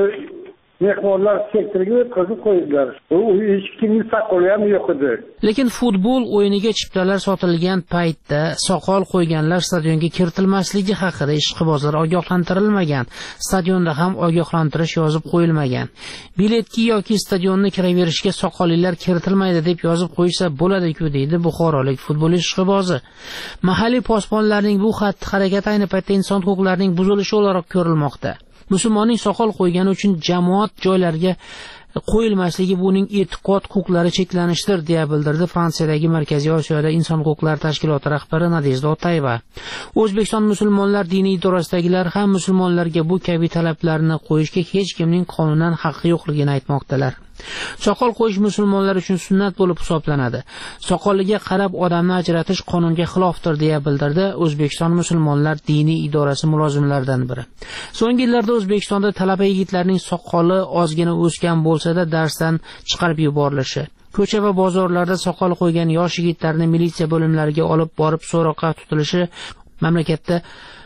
mehmonlar sektoriga o'tkazib qo'ydilar. U hech kimning soqoli ham yo'q edi. Lekin futbol o'yiniga chiptalar sotilgan paytda soqol qo'yganlar stadionga kiritilmasligi haqida ishqibozlar ogohlantirilmagan. Stadionda ham ogohlantirish yozib qo'yilmagan. Biletga yoki stadionni kiraverishga soqollilar kiritilmaydi deb yozib qo'ysa bo'ladi-ku, deydi buxorolik futbol ishqibozi. Mahalliy posbonlarning bu xatti-harakati ayni paytda inson huquqlarining buzilishi o'laroq ko'rilmoqda. Musulmonning soqol qo'ygani uchun jamoat joylariga qo'yilmasligi buning e'tiqod huquqlari cheklanishidir deya bildirdi Fransiyadagi Markaziy Osiyoda inson huquqlari tashkiloti rahbari Nadezhda Otayeva. O'zbekiston musulmonlar diniy idorasidagilar ham musulmonlarga bu kabi talablarni qo'yishga hech kimning qonunan haqqi yo'qligini aytmoqdalar. Soqol qo'yish musulmonlar uchun sunnat bo'lib hisoblanadi. Soqoliga qarab odamni ajratish qonunga xilofdir deya bildirdi O'zbekiston musulmonlar diniy idorasi mulozimlaridan biri. So'nggi yillarda O'zbekistonda talaba yigitlarning soqoli ozgina o'sgan bo'lsa-da darsdan chiqarib yuborilishi, ko'cha va bozorlarda soqol qo'ygan yosh yigitlarni militsiya bo'limlariga olib borib so'roqqa tutilishi mamlakatda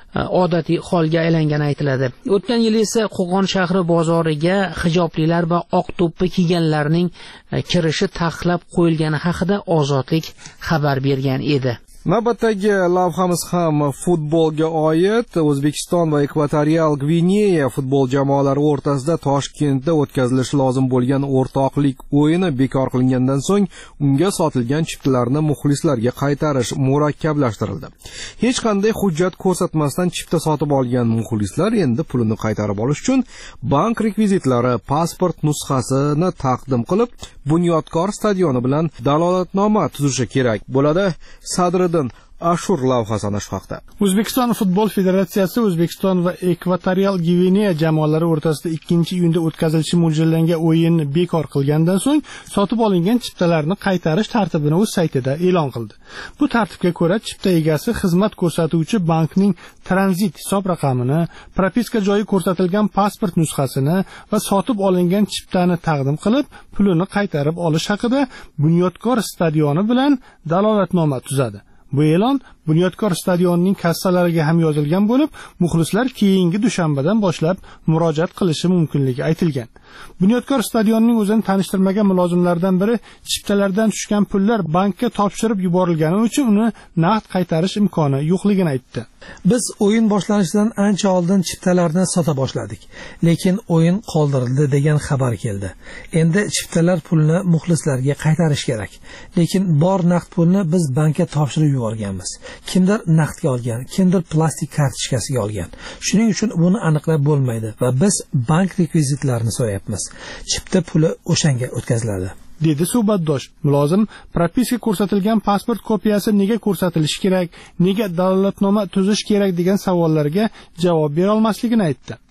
odatiy holga aylangani aytiladi. O'tgan yil esa Qo'qon shahri bozoriga hijoblilar va oq to'ppi kiyganlarning kirishi taqiqlab qo'yilgani haqida Ozodlik xabar bergan edi. Navbatdagi lavhamiz ham futbolga oid. O'zbekiston va Ekvatorial Gvineya futbol jamoalari o'rtasida Toshkentda o'tkazilishi lozim bo'lgan o'rtoqlik o'yini bekor qilingandan so'ng unga sotilgan chiptalarni muxlislarga qaytarish murakkablashtirildi. Hech qanday hujjat ko'rsatmasdan chipta sotib olgan muxlislar endi pulini qaytarib olish uchun bank rekvizitlari, pasport nusxasini taqdim qilib, Bunyodkor stadioni bilan dalolatnoma tuzishi kerak bo'ladi. Sadriddin Ashur lavhasi ana shu haqda. O'zbekiston futbol federatsiyasi O'zbekiston va Ekvatorial Gvineya jamoalari o'rtasida ikkinchi iyunda o'tkazilishi mo'ljallangan o'yinni bekor qilgandan so'ng sotib olingan chiptalarni qaytarish tartibini o'z saytida e'lon qildi. Bu tartibga ko'ra chipta egasi xizmat ko'rsatuvchi bankning tranzit hisob raqamini, propiska joyi ko'rsatilgan pasport nusxasini va sotib olingan chiptani taqdim qilib, pulini qaytarib olish haqida Bunyodkor stadioni bilan dalolatnoma tuzadi. Bu e'lon Bunyodkor stadionining kassalariga ham yozilgan bo'lib, muxlislar keyingi dushanbadan boshlab murojaat qilishi mumkinligi aytilgan. Bunyodkor stadionining o'zini tanishtirmagan mulozimlardan biri chiptalardan tushgan pullar bankka topshirib yuborilgani uchun uni naqd qaytarish imkoni yo'qligini aytdi. Biz o'yin boshlanishidan ancha oldin chiptalarni sota boshladik, lekin o'yin qoldirildi degan xabar keldi. Endi chiptalar pulni muxlislarga qaytarish kerak, lekin bor naqd pulni biz bankka topshirib yuborganmiz. Kimdir naqdga olgan, kimdir plastik kartochkasiga olgan. Shuning uchun buni aniqlab bo'lmaydi va biz bank rekvizitlarini so'rayapmiz. Chipta puli o'shanga o'tkaziladi, dedi suhbatdosh. Mulozim propiska ko'rsatilgan pasport kopiyasi nega ko'rsatilishi kerak, nega dalolatnoma tuzish kerak degan savollarga javob bera olmasligini aytdi.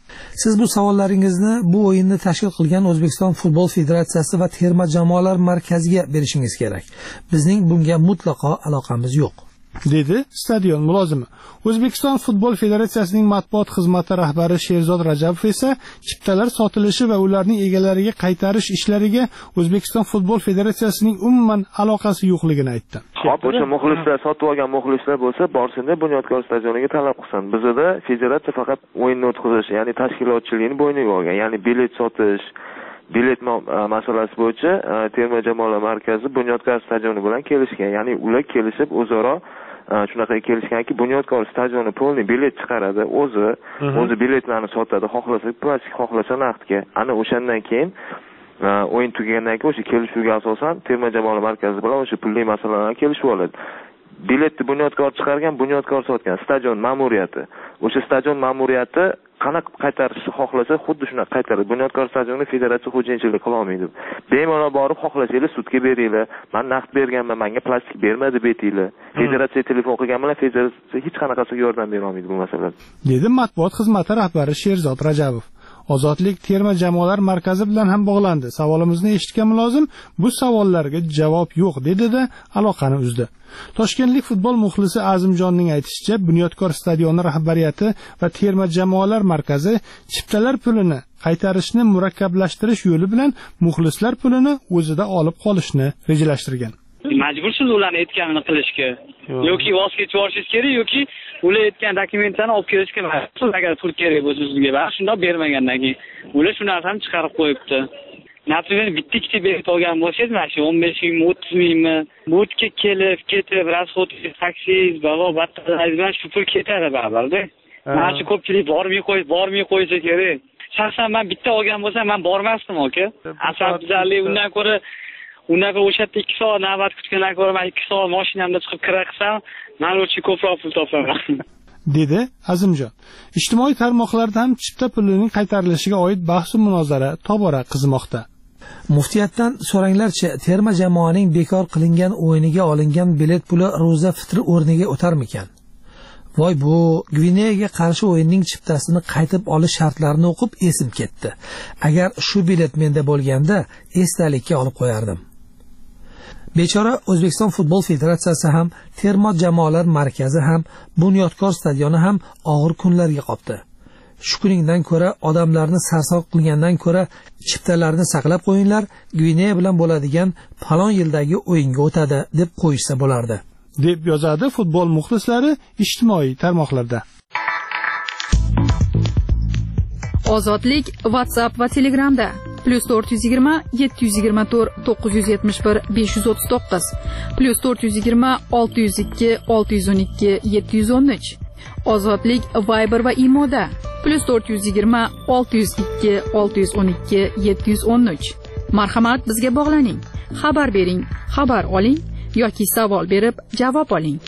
Siz bu savollaringizni bu o'yinni tashkil qilgan O'zbekiston Futbol Federatsiyasi va terma jamoalar markaziga berishingiz kerak. Bizning bunga mutlaqo aloqamiz yo'q, dedi stadion mulozimi. O'zbekiston Futbol Federatsiyasining matbuot xizmati rahbari Sherzod Rajabov esa chiptalar sotilishi va ularning egalariga qaytarish ishlariga O'zbekiston Futbol Federatsiyasining umuman aloqasi yo'qligini aytdi. Xo'p, o'sha muxlislar, sotib olgan muxlislar bo'lsa, borsin-da Bunyodkor stadioniga talab qilsin. Bizda federatsiya faqat o'yinni o'tkazish, ya'ni tashkilotchilikni bo'yniga olgan, ya'ni bilet sotish, bilet masalasi bo'yicha terma jamoalar markazi Bunyodkor stadioni bilan kelishgan. Ya'ni ular kelishib o'zaro shunaqa kelishganki, Bunyodkor stadioni polni bilet chiqaradi, o'zi o'zi biletlarni sotadi, xohlasa plastik, xohlasa naqdga. Ana o'shandan keyin o'yin tugagandan keyin o'sha kelishuvga asosan terma jamoalar markazi bilan o'sha pulli masalalarni kelishib oladi. Biletni Bunyodkor chiqargan, Bunyodkor sotgan, stadion ma'muriyati. O'sha stadion ma'muriyati qanaqa qaytarishni xohlasa, xuddi shunaqa qaytaradi. Bunyodkor stadionni federatsiya xo'jayinchilik qila olmaydi. Bemalol borib xohlasanglar sudga beringlar. Men naqd berganman, menga plastik bermadi betinglar. Federatsiya telefon qilgan bilan federatsiya hech qanaqasiga yordam bera olmaydi bu masalada. Dedi matbuot xizmati rahbari Sherzod Rajabov. Ozodlik terma jamoalar markazi bilan ham bog'landi. Savolimizni eshitgan mulozim bu savollarga javob yo'q dedi-da aloqani uzdi. Toshkentlik futbol muxlisi Azimjonning aytishicha, Bunyodkor stadioni rahbariyati va terma jamoalar markazi chiptalar pulini qaytarishni murakkablashtirish yo'li bilan muxlislar pulini o'zida olib qolishni rejalashtirgan. Majbursiz ularni aytganini qilishga yoki voz kechib yuborishingiz kerak yoki ular aytgan dokumentlarni olib kelishga majbursiz agar pul kerak bo'lsa sizga va shundoq bermagandan keyin ular shu narsani chiqarib qo'yibdi. Например, bitta ikkita bilet olgan bo'lsangiz, mana shu o'n besh ming, o'ttiz mingmi, bo'tga kelib, ketib, rasxod, taksi, balo, battalar bilan shu pul ketadi baribir-da. Mana shu ko'pchilik bormay qo'y, bormay qo'ysa kerak. Shaxsan men bitta olgan bo'lsam, men bormasdim, aka. Asabzalik undan ko'ra undan ko'ra o'sha yerda ikki soat navbat kutgandan ko'ra men ikki soat mashinamda chiqib kira qilsam, men uchun ko'proq pul topaman. dedi Azimjon. Ijtimoiy tarmoqlarda ham chipta pulining qaytarilishiga oid bahs va munozara tobora qizmoqda. Muftiyatdan so'ranglarchi, terma jamoaning bekor qilingan o'yiniga olingan bilet puli ro'za fitri o'rniga o'tarmikan? Voy, bu Gvineyaga qarshi o'yinning chiptasini qaytib olish shartlarini o'qib esim ketdi. Agar shu bilet menda bo'lganda, esdalikka olib qo'yardim. Bechora O'zbekiston Futbol Federatsiyasi ham, terma jamoalar markazi ham, Bunyodkor stadioni ham og'ir kunlarga qopdi. Shu kuningdan ko'ra odamlarni sarson qilgandan ko'ra chiptalarni saqlab qo'yinglar, Gvineya bilan bo'ladigan falon yildagi o'yinga o'tadi deb qo'yishsa bo'lardi, deb yozadi futbol muxlislari ijtimoiy tarmoqlarda. Ozodlik WhatsApp va Telegramda plus to'rt yuz yigirma yetti yuz yigirma to'rt to'qqiz yuz yetmish bir besh yuz o'ttiz to'qqiz plus to'rt yuz yigirma olti yuz ikki olti yuz o'n ikki yetti yuz o'n uch. Ozodlik Viber va Imoda plus to'rt yuz yigirma olti yuz ikki olti yuz o'n ikki yetti yuz o'n uch. Marhamat, bizga bog'laning. Xabar bering, xabar oling yoki savol berib javob oling.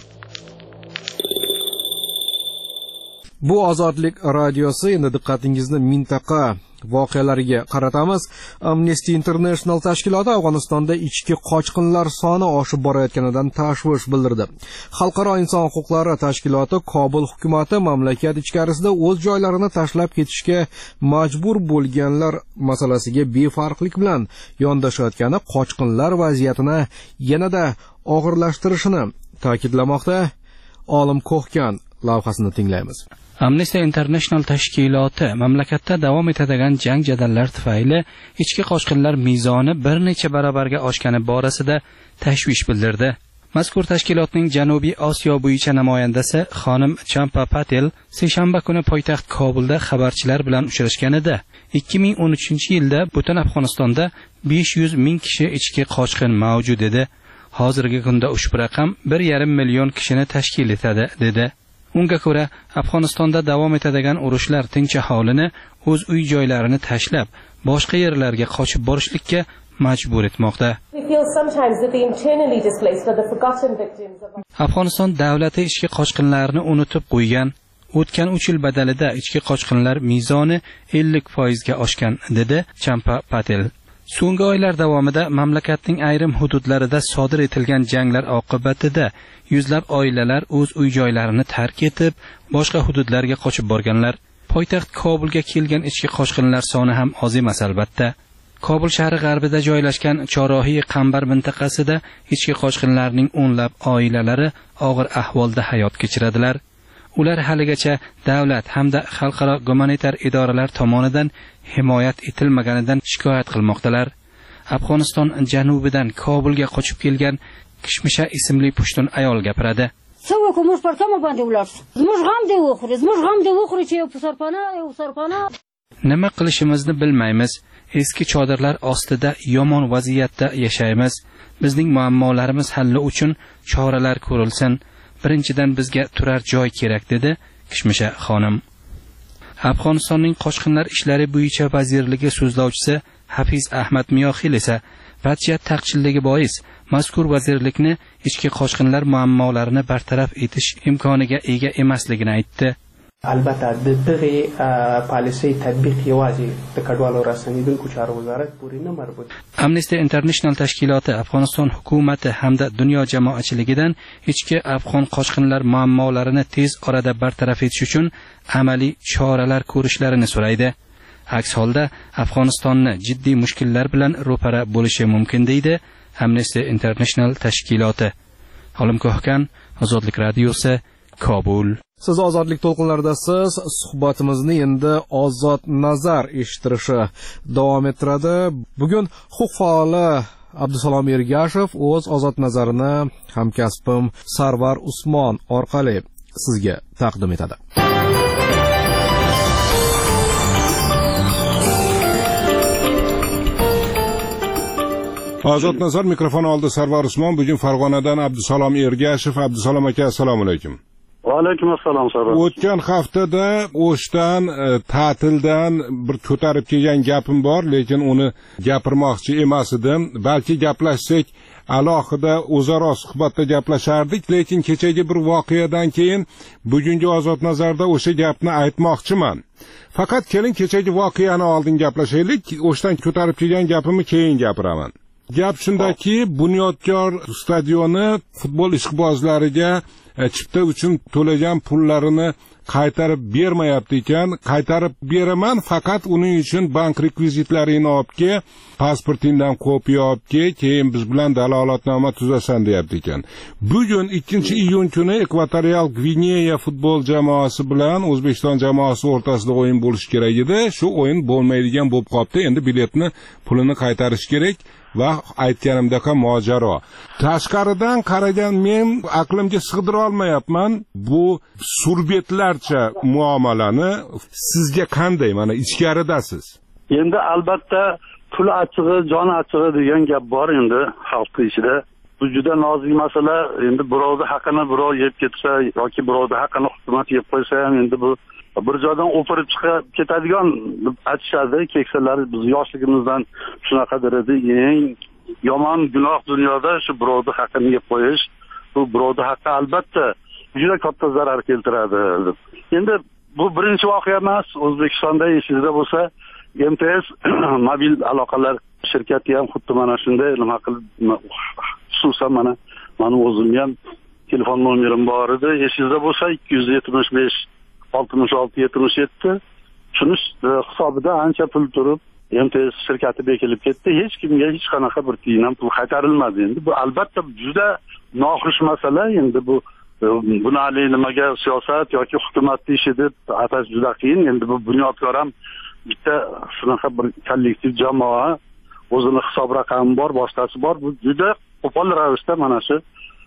Bu Ozodlik radiosi. Endi diqqatingizni mintaqa voqealariga qaratamiz. Amnesty International tashkiloti Afg'onistonda ichki qochqinlar soni oshib borayotganidan tashvish bildirdi. Xalqaro inson huquqlari tashkiloti Kobul hukumati mamlakat ichkarisida o'z joylarini tashlab ketishga majbur bo'lganlar masalasiga befarqlik bilan yondashayotgani qochqinlar vaziyatini yanada og'irlashtirishini ta'kidlamoqda. Olim Ko'hkan lavhasini tinglaymiz. Amnesty International tashkiloti mamlakatda davom etadigan jang jadallar tufayli ichki qochqinlar mezoni bir necha barobarga oshgani borasida tashvish bildirdi. Mazkur tashkilotning Janubiy Osiyo bo'yicha namoyandasi xonim Champa Patel seshanba kuni poytaxt Kobulda xabarchilar bilan uchrashganida ikki ming o'n uchinchi yilda butun Afg'onistonda besh yuz ming kishi ichki qochqin mavjud edi. Hozirgi kunda ushbu raqam bir yarim million kishini tashkil etadi, dedi. Unga ko'ra, Afg'onistonda davom etadigan urushlar tinch aholini o'z uy joylarini tashlab, boshqa yerlarga qochib borishlikka majbur etmoqda. Afg'oniston davlati ichki qochqinlarni unutib qo'ygan. O'tgan uch yil badalida ichki qochqinlar mezoni ellik foiz ga oshgan, dedi Champa Patel. So'nggi oylar davomida mamlakatning ayrim hududlarida sodir etilgan janglar oqibatida yuzlab oilalar o'z uy joylarini tark etib, boshqa hududlarga qochib borganlar. Poytaxt Kobulga kelgan ichki qochqinlar soni ham oz emas albatta. Kobul shahri g'arbida joylashgan Chorohiy Qambar mintaqasida ichki qochqinlarning o'nlab oilalari og'ir ahvolda hayot kechiradilar. Ular haligacha davlat hamda xalqaro gumanitar idoralar tomonidan himoyat etilmaganidan shikoyat qilmoqdalar. Afg'oniston janubidan Kobulga qochib kelgan Kishmisha ismli pushtun ayol gapiradi. Nima qilishimizni bilmaymiz. Eski chodirlar ostida yomon vaziyatda yashaymiz. Bizning muammolarimiz halli uchun choralar ko'rilsin. Birinchidan bizga turar joy kerak dedi Kishmisha xonim. Afg'onistonning qochqinlar ishlari bo'yicha vazirligi so'zlovchisi Hafiz Ahmad Miyoxil esa vaziyat taqchilligi bois mazkur vazirlikni ichki qochqinlar muammolarini bartaraf etish imkoniga ega emasligini aytdi. البته د دغه پالیسي تطبیق یوازې د کډوالو راستنیدونکو چارو وزارت پورې نه مربوط. Amnesty International tashkiloti Afg'oniston hukumati hamda dunyo jamoatchiligidan ichki afg'on qochqinlar muammolarini tez orada bartaraf etish uchun amaliy choralar ko'rishlarini so'raydi. Aks holda Afg'onistonni jiddiy mushkullar bilan ro'para bo'lishi mumkin deydi Amnesty International tashkiloti. Olim Ko'hkan, Ozodlik radiosi, Kobul. Siz ozodlik to'lqinlaridasiz. Suhbatimizni endi Ozod Nazar eshittirishi davom ettiradi. Bugun huquq faoli Abdusalom Ergashev o'z Ozod Nazarini hamkasbim Sarvar Usmon orqali sizga taqdim etadi. Ozod Nazar mikrofon oldi. Sarvar Usmon. Bugun Farg'onadan Abdusalom Ergashev. Abdusalom aka, assalomu alaykum. Va alaykum assalom Sarvar. O'tgan haftada O'shdan ta'tildan bir ko'tarib kelgan gapim bor, lekin uni gapirmoqchi emas edim. Balki gaplashsak alohida o'zaro suhbatda gaplashardik, lekin kechagi bir voqeadan keyin bugungi Ozod Nazarda o'sha gapni aytmoqchiman. Faqat keling kechagi voqeani oldin gaplashaylik. O'shdan ko'tarib kelgan gapimni keyin gapiraman. Gap shundaki, Bunyodkor stadioni futbol ishqibozlariga chipta uchun to'lagan pullarini qaytarib bermayapti ekan. Qaytarib beraman, faqat uning uchun bank rekvizitlarini olib ke, pasportingdan kopiya olib ke, keyin biz bilan dalolatnoma tuzasan deyapti ekan. Bugun ikkinchi iyun kuni Ekvatorial Gvineya futbol jamoasi bilan O'zbekiston jamoasi o'rtasida o'yin bo'lishi kerak edi. Shu o'yin bo'lmaydigan bo'lib qoldi. Endi biletni pulini qaytarish kerak. Va aytganimdaka mojaro. Tashqaridan qaragan men aqlimga sig'dira olmayapman bu surbetlarcha muomalani. Sizga qanday, mana ichkaridasiz? Endi albatta pul achig'i, jon achig'i degan gap bor endi xalq ichida. Bu juda nozik masala. Endi birovning haqqini birov yeb ketsa yoki birovning haqqini hukumat yeb qo'ysa ham endi bu bir joydan o'pirib chiqib ketadigan deb aytishadi. Keksalar biz yoshligimizdan shunaqadir edi. Eng yomon gunoh dunyoda shu birovning haqqini yeb qo'yish. Bu birovning haqqi albatta juda katta zarar keltiradi. Endi bu birinchi voqea emas. O'zbekistonda esingizda bo'lsa, M T S mobil aloqalar shirkati ham xuddi mana shunday nima qilib, xususan mana mening o'zim ham telefon nomerim bor edi. Esingizda bo'lsa ikki yuz yetmish besh oltmish olti yetmish yetti shuni hisobida ancha pul turib M T S shirkati bekilib ketdi. Hech kimga hech qanaqa bir tiyin ham pul qaytarilmadi. Endi bu albatta juda noxush masala. Endi bu buni nimaga siyosat yoki hukumatning ishi deb atash juda qiyin. Endi bu Bunyodkor ham bitta shunaqa bir kollektiv jamoa, o'zini hisob raqami bor, boshqasi bor. Bu juda qo'pol ravishda mana shu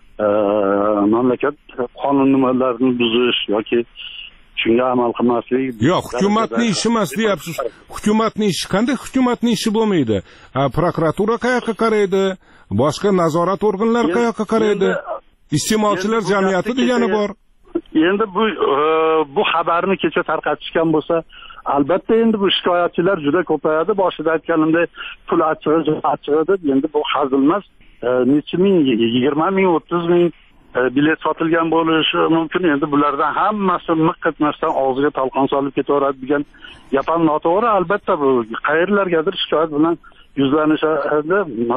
mamlakat qonun nimalarini buzish yoki shunga amal qilmaslik. Yo'q, hukumatning ishi emas deyapsiz. Hukumatning ishi qanday? Hukumatning ishi bo'lmaydi. Prokuratura qayoqqa qaraydi? Boshqa nazorat organlari qayoqqa qaraydi? Iste'molchilar jamiyati degani bor. Endi bu bu xabarni kecha tarqatishgan bo'lsa, albatta endi bu shikoyatchilar juda ko'payadi. Boshida aytganimdek, pul achchig'i, achchig'i deb endi bu hazil emas. Necha ming, yigirma ming, o'ttiz ming bilet sotilgan bo'lishi mumkin. Endi bulardan hammasi miq etmasdan og'ziga talqon solib ketaveradi degan gap ham noto'g'ri. Albatta bu qayerlargadir shikoyat bilan yuzlanishadi.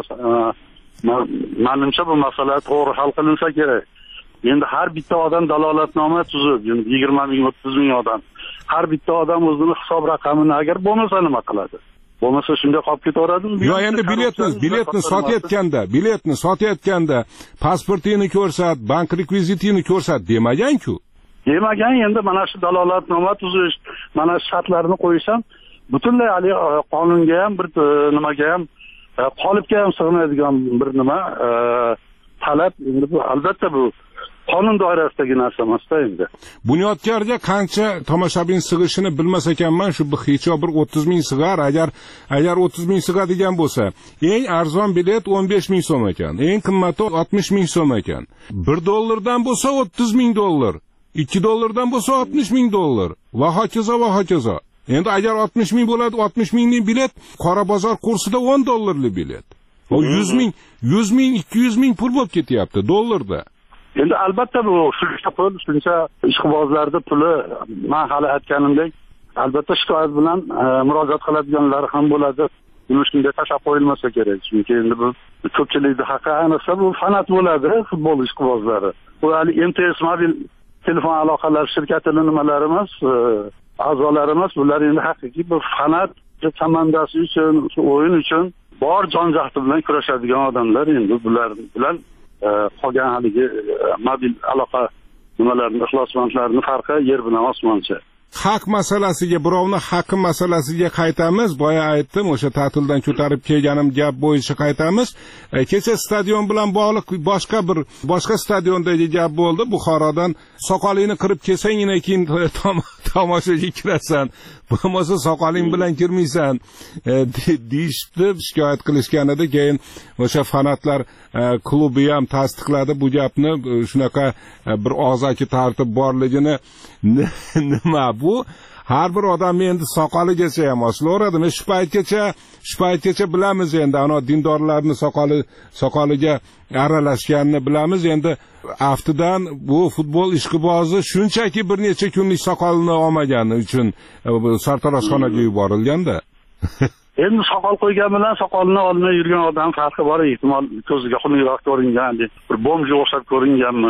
Menimcha bu masala to'g'ri hal qilinsa kerak. Endi har bitta odam dalolatnoma tuzib, yigirma ming, o'ttiz ming odam har bitta odam o'zini hisob raqamini agar bo'lmasa nima qiladi? Bo'lmasa shunday qolib ketaveradimi? Yo, endi biletni, biletni sotayotganda, biletni sotayotganda pasportingni ko'rsat, bank rekvizitini ko'rsat demagan-ku. Demagan, endi mana shu dalolatnoma tuzish, mana shu shartlarni qo'yish ham butunlay hali qonunga ham bir nimaga ham qolipga ham sig'maydigan bir nima talab. Endi bu albatta bu qonun doirasidagi narsa emas-da endi. Bunyodkorga qancha tomoshabin sig'ishini bilmas ekanman, shu bir hech bir o'ttiz ming sig'ar, agar agar o'ttiz ming sig'adigan bo'lsa, eng arzon bilet o'n besh ming so'm ekan, eng qimmati oltmish ming so'm ekan. bir dollardan bo'lsa o'ttiz ming dollar, ikki dollardan bo'lsa oltmish ming dollar va hokazo va hokazo. Endi agar oltmish ming bo'ladi, oltmish mingning bilet qora bozor kursida o'n dollarlik bilet. O yuz ming, yuz ming, ikki yuz ming pul bo'lib ketyapti dollarda. Endi albatta bu shuncha pul, shuncha ishqibozlarning puli, men hali aytganimdek, albatta shikoyat bilan murojaat qiladiganlar ham bo'ladi. Buni shunday tashlab qo'yilmasa kerak. Chunki endi bu ko'pchilikning haqqi, ayniqsa bu fanat bo'ladi futbol ishqibozlari. Bu hali M T S mobil telefon aloqalari shirkatining nimalari emas, a'zolari emas, bular endi haqiqiy bir fanat komandasi uchun, o'yin uchun bor jon-jahdi bilan kurashadigan odamlar. Endi bular bilan qolgan haligi mobil aloqa nimalarning ixlosmandlarining farqi yer bilan osmoncha. Haq masalasiga, birovni haqqi masalasiga qaytamiz. Boya aytdim, o'sha ta'tildan ko'tarib kelganim gap bo'yicha qaytamiz. E, kecha stadion bilan bog'liq boshqa bir boshqa stadiondagi gap bo'ldi. Buxorodan soqolingni qirib kelsangina keyin tom, tomoshaga kirasan. Bo'lmasa soqoling bilan kirmaysan e, deyishdi, shikoyat qilishganida keyin o'sha fanatlar e, klubi ham tasdiqladi bu gapni. Shunaqa e, bir og'zaki tartib borligini. Nima bu? Har bir odam endi soqoligacha ham oslaveradi. Men shu paytgacha, shu paytgacha bilamiz endi ana dindorlarning soqoli soqoliga aralashganini bilamiz. Endi aftidan bu futbol ishqibozi shunchaki bir necha kunlik soqolini olmagani uchun sartaroshxonaga yuborilganda. Endi soqol qo'ygan bilan soqolini olmay yurgan odam farqi bor. Ehtimol ko'ziga xunukroq ko'ringan, bir bomja o'xshab ko'ringanmi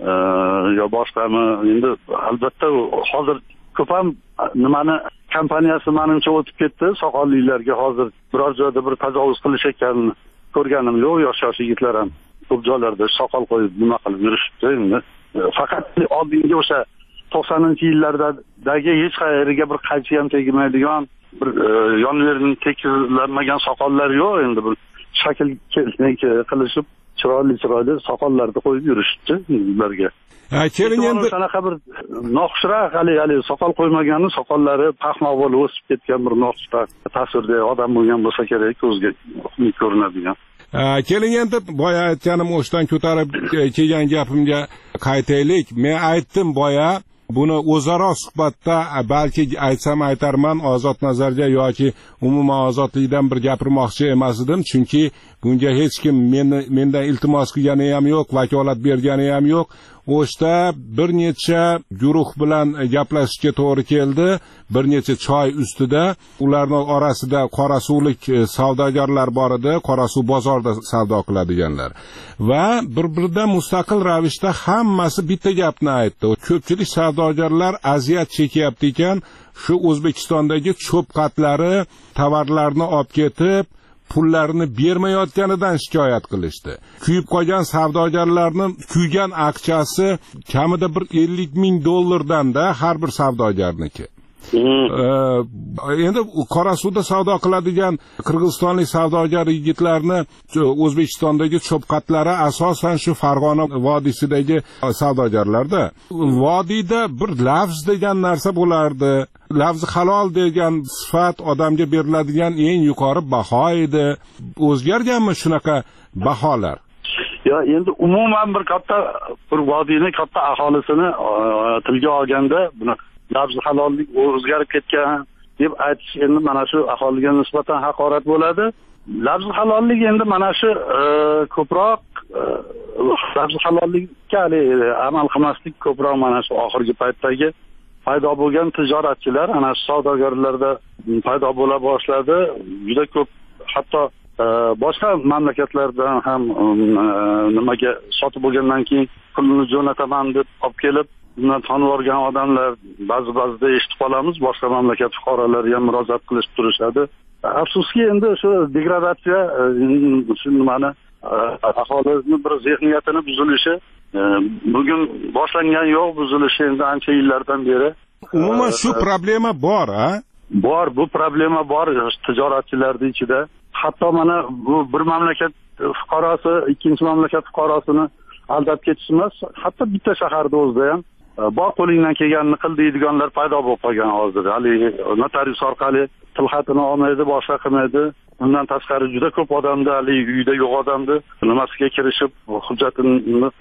yo boshqami? Endi albatta hozir ko'p ham nimani kompaniyasi menimcha o'tib ketdi. Soqollilarga hozir biror joyda bir tajovuz qilishayotganini ko'rganim yo'q. Yosh-yosh yigitlar ham ko'p joylarda soqol qo'yib nima qilib yurishibdi. Endi faqat oldingi o'sha to'qsoninchi yillardagi hech qayerga bir qaychi ham tegmaydigan, bir yonlarining tekizlanmagan soqollar yo'q. Endi bir shakl qilishib chiroyli chiroyli soqollarni qo'yib yurishibdi ularga. Ha, keling endi sanaqa bir noxushroq hali hali soqol qo'ymagani, soqollari paxmoq bo'lib o'sib ketgan bir noxushroq tasvirda odam bo'lgan bo'lsa kerak, ko'zga xunuk ko'rinadigan. Keling endi boya aytganim o'shdan ko'tarib kelgan gapimga qaytaylik. Men aytdim boya, buni o'zaro suhbatda balki aytsam aytarman Ozod Nazarga yoki umuman ozodlikdan bir gapirmoqchi emas edim, chunki bunga hech kim meni mendan iltimos qilgani ham yo'q, vakolat bergani ham yo'q. O'shda bir necha guruh bilan gaplashishga to'g'ri keldi, bir necha choy ustida. Ularning orasida qorasuvlik savdogarlar bor edi, qorasuv bozorda savdo qiladiganlar. Va bir-biridan mustaqil ravishda hammasi bitta gapni aytdi. Ko'pchilik savdogarlar aziyat chekyapti ekan, shu O'zbekistondagi cho'p qatlari tovarlarni olib ketib pullarini bermayotganidan shikoyat qilishdi. Kuyib qolgan savdogarlarning kuygan aksiyasi kamida bir ellik ming dollardan-da har bir savdogarniki. Endi Qorasuvda savdo qiladigan qirg'izistonlik savdogar yigitlarni O'zbekistondagi cho'pqatlari asosan shu Farg'ona vodiysidagi savdogarlarda. Vodiyda bir lafz degan narsa bo'lardi. Lafzi halol degan sifat odamga beriladigan eng yuqori baho edi. O'zgarganmi shunaqa baholar? Ya endi umuman bir katta bir vodiyning katta aholisini tilga olganda buni lafzi halollik o'zgarib ketgan deb aytish endi mana shu aholiga nisbatan haqorat bo'ladi. Lafzi halollik endi mana shu ko'proq lafzi halollikka amal qilmaslik ko'proq mana shu oxirgi paytdagi paydo bo'lgan tijoratchilar, ana shu savdogarlarda paydo bo'la boshladi. Juda ko'p hatto boshqa mamlakatlardan ham nimaga sotib bo'lgandan keyin pulni jo'nataman deb olib kelib bundan tanib olgan odamlar ba'zi ba'zida eshitib qolamiz, boshqa mamlakat fuqarolari ham murojaat qilishib turishadi. Afsuski endi shu degradatsiya shu nimani aholini bir zehniyatini buzilishi bugun boshlangan yo'q, buzilishi endi ancha yillardan beri. Umuman shu problema bor, a? Bor, bu problema bor tijoratchilarning ichida. Hatto mana bu bir mamlakat fuqarosi ikkinchi mamlakat fuqarosini aldab ketish emas, hatto bitta shaharda o'zida ham bor qo'lingdan kelganini qil deydiganlar paydo bo'lib qolgan hozir. Hali notarius orqali tilxatini olmaydi, boshqa qilmaydi. Undan tashqari juda ko'p odamda hali uyda yo'q odamni nimasiga kirishib, hujjatini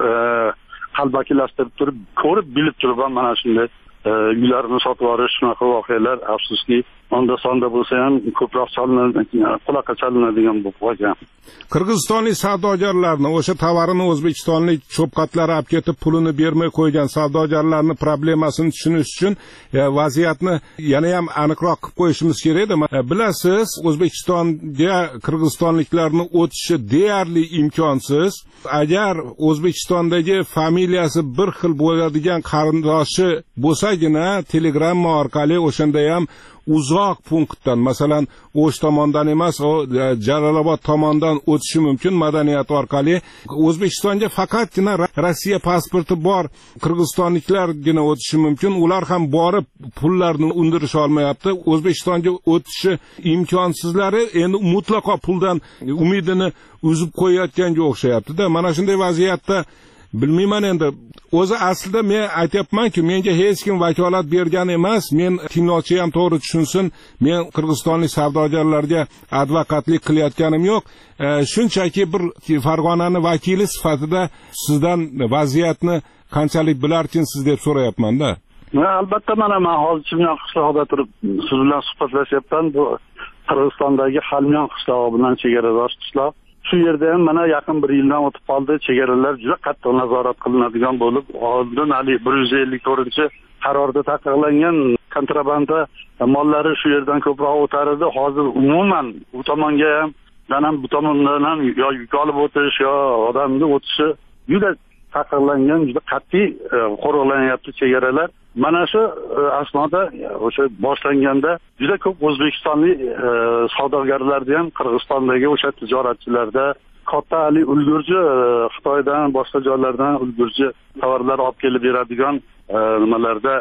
qalbakilashtirib turib, ko'rib bilib turib mana shunday uylarini sotib olish shunaqa voqealar afsuski onda sonda bo'lsa ham ko'proq chalinadi, quloqqa chalinadigan bo'lib qolgan. Qirg'izistonlik savdogarlarni o'sha tovarini o'zbekistonlik cho'pqatlar olib ketib pulini bermay qo'ygan savdogarlarning problemasini tushunish uchun vaziyatni yana ham aniqroq qilib qo'yishimiz kerak edi. Bilasiz, O'zbekistonga qirg'izistonliklarning o'tishi deyarli imkonsiz. Agar O'zbekistondagi familiyasi bir xil bo'ladigan qarindoshi bo'lsagina telegramma orqali o'shanda ham uzoq punktdan, masalan, O'sh tomondan emas, o Jalolobod tomondan o'tishi mumkin madaniyat orqali. O'zbekistonga faqatgina Rossiya pasporti bor qirg'izistonliklargina o'tishi mumkin. Ular ham borib pullarni undirisha olmayapti. O'zbekistonga o'tishi imkonsizlari endi mutlaqo puldan umidini uzib qo'yayotganga o'xshayapti-da. Mana shunday vaziyatda bilmayman endi. O'zi aslida men aytayapman-ku, menga hech kim vakolat bergan emas. Men tinglovchi ham to'g'ri tushunsin, men qirg'izistonlik savdogarlarga advokatlik qilayotganim yo'q. E, shunchaki bir Farg'onaning vakili sifatida sizdan vaziyatni qanchalik bilarkinsiz deb so'rayapman-da. Albatta, mana men hozir Chimyon qishlog'ida turib siz bilan suhbatlashyapman. Bu Qirg'izistondagi Xalmyon qishlog'i bilan chegaradosh qishloq. Shu yerda ham mana yaqin bir yildan o'tib qoldi, chegaralar juda qattiq nazorat qilinadigan bo'lib, oldin hali bir yuz ellik to'rtinchi qarorda taqiqlangan kontrabanda mollari shu yerdan ko'proq o'tar edi. Hozir umuman u tomonga ham, ham bu tomondan ham yo yuk olib o'tish yo odamni o'tishi juda taqiqlangan, juda qat'iy qo'riqlanyapti chegaralar. Mana shu asnoda o'sha boshlanganda juda ko'p o'zbekistonlik savdogarlarni ham Qirg'izistondagi o'sha tijoratchilarda katta ali ulgurji Xitoydan boshqa joylardan ulgurji tovarlar olib kelib beradigan nimalarda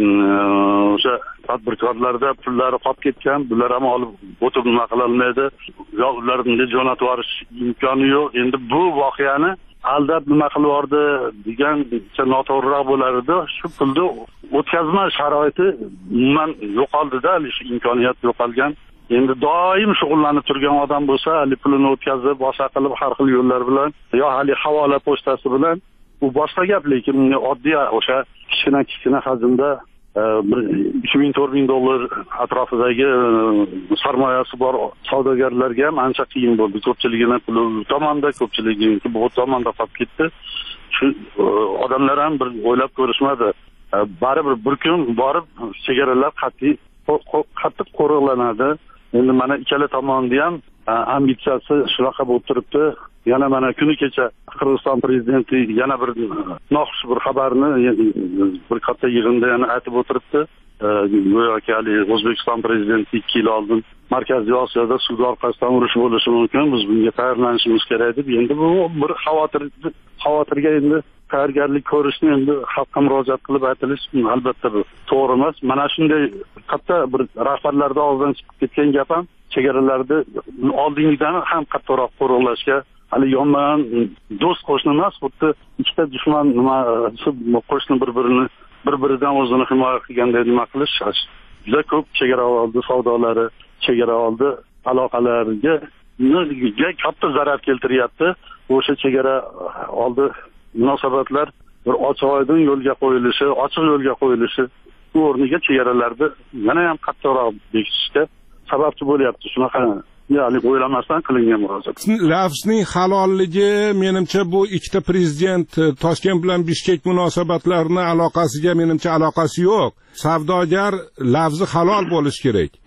o'sha tadbirkorlarda pullari qolib ketgan, bular ham olib o'tib nima qila olmaydi, yo ularni jo'natib yuborish imkoni yo'q. Endi bu voqeani aldab nima qilib yubordi degan noto'g'riroq bo'lar edi. Shu pulni o'tkazma sharoiti umuman yo'qoldi-da, shu imkoniyat yo'qolgan. Endi doim shug'ullanib turgan odam bo'lsa, hali pulini o'tkazib, boshqa qilib har xil yo'llar bilan yo hali havola pochtasi bilan bu boshqa gap, lekin oddiy o'sha kichkina kichkina hajmda uch ming to'rt ming dollar atrofidagi sarmoyasi bor savdogarlarga ham ancha qiyin bo'ldi. Ko'pchiligini puli tomonda, ko'pchiligi bu tomonda qolib ketdi. Shu odamlar ham bir o'ylab ko'rishmadi. Baribir bir kun borib chegaralar qat'iy qattiq qo'riqlanadi. Endi mana ikkala tomonni ham ambitsiyasi shunaqa bo'lib turibdi. Yana mana kuni kecha Qirg'iziston prezidenti yana bir noxush bir xabarni bir katta yig'inda yana aytib o'tiribdi. Go'yoki hali O'zbekiston prezidenti ikki yil oldin Markaziy Osiyoda sud orqasidan urush bo'lishi mumkin, biz bunga tayyorlanishimiz kerak deb, endi bu bir xavotir xavotirga endi tayyorgarlik ko'rishni endi xalqqa murojaat qilib aytilish albatta bu to'g'ri emas. Mana shunday katta bir rahbarlarda og'zidan chiqib ketgan gap ham chegaralarda oldingidan ham qattiqroq qo'riqlashga, hali yonma-yon do'st qo'shni emas, xuddi ikkita dushman nima qo'shni bir-birini bir-biridan o'zini himoya qilganday nima qilish juda ko'p chegara oldi savdolari, chegara oldi aloqalariga katta zarar keltiryapti. O'sha chegara oldi munosabatlar bir ochiq oydin yo'lga qo'yilishi, ochiq yo'lga qo'yilishi o'rniga chegaralarni yana ham qattiqroq bekitishga sababchi bo'lyapti. Shunaqa ya'ni o'ylamasdan qilingan murojaat. Lafzning halolligi menimcha bu ikkita prezident Toshkent bilan Bishkek munosabatlarini aloqasiga menimcha aloqasi yo'q. Savdogar lafzi halol bo'lishi kerak.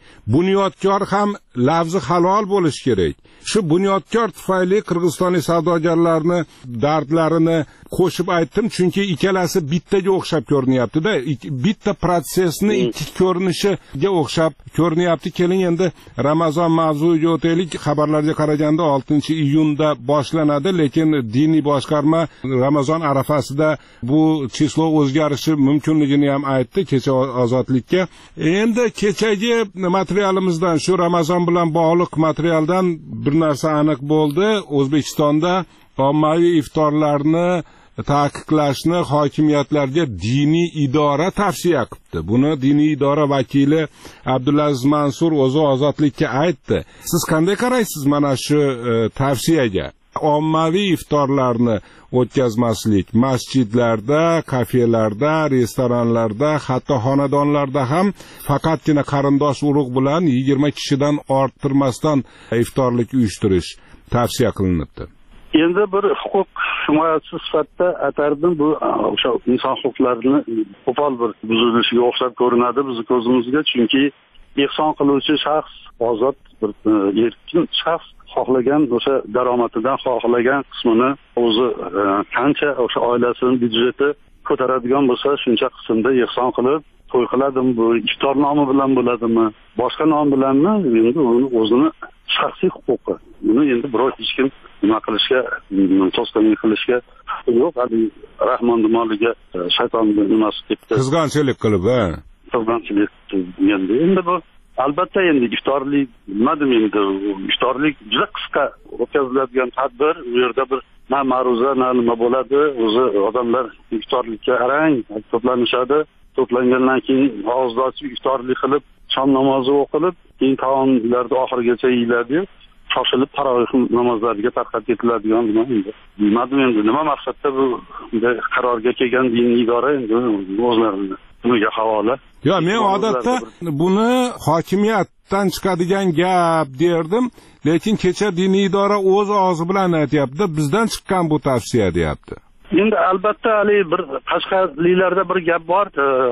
bunyodkor ham lafzi halol bo'lishi kerak. Shu bunyodkor tufayli qirg'izistonlik savdogarlarni dardlarini qo'shib aytdim, chunki ikkalasi bittaga o'xshab ko'rinyapti-da, bitta protsessni ikki ko'rinishiga o'xshab ko'rinyapti. Keling endi Ramazon mavzuiga o'taylik. Xabarlarga qaraganda oltinchi iyunda boshlanadi, lekin diniy boshqarma Ramazon arafasida bu chislov o'zgarishi mumkinligini ham aytdi kecha ozodlikka. Endi kechagi materialimizdan, shu Ramazon bilan bog'liq materialdan bir narsa aniq bo'ldi. O'zbekistonda ommaviy iftorlarni taqiqlashni hokimiyatlarga diniy idora tavsiya qildi. Buni diniy idora vakili Abdulaziz Mansur o'zi ozodlikka aytdi. Siz qanday qaraysiz mana shu e, tavsiyaga? Ommaviy iftorlarni o'tkazmaslik masjidlarda, kafelarda, restoranlarda, hatto xonadonlarda ham faqatgina qarindosh urug' bilan yigirma kishidan orttirmasdan iftorlik uyushtirish tavsiya qilinibdi. Endi bir huquq himoyachisi sifatida atardim, bu o'sha inson huquqlarini qo'pol bir buzilishiga o'xshab ko'rinadi bizni ko'zimizga, chunki ehson qiluvchi shaxs ozod bir erkin shaxs, xohlagan o'sha daromadidan xohlagan qismini o'zi qancha o'sha oilasining byudjeti ko'taradigan bo'lsa shuncha qismda ehson qilib to'y qiladimi, bu iftor nomi bilan bo'ladimi, boshqa nom bilanmi, endi uni o'zini shaxsiy huquqi. Buni endi birov hech kim nima qilishga, to'sqinlik qilishga yo'q. Hali Rahmon Dumoliga shayton nimasi ketdi. Qizg'anchilik qilib, ha. Qizg'anchilik endi endi bu albatta endi iftorlik nimadim endi iftorlik juda qisqa o'tkaziladigan tadbir. U yerda bir na ma'ruza na nima bo'ladi. O'zi odamlar iftorlikka arang to'planishadi. To'plangandan keyin og'izni ochib iftorlik qilib, shom namozi o'qilib, keyin taomlarni oxirigacha yeyiladi. Shoshilib tarovih namozlariga tarqab ketiladigan nima endi. Nimadim endi nima maqsadda bu qarorga kelgan diniy idora endi o'zlarini bunga havola. Yo, men odatda buni hokimiyatdan chiqadigan gap derdim, lekin kecha diniy idora o'z og'zi bilan aytayapti, bizdan chiqqan bu tavsiya deyapti. Endi albatta hali bir qashqarliklarda bir gap bor.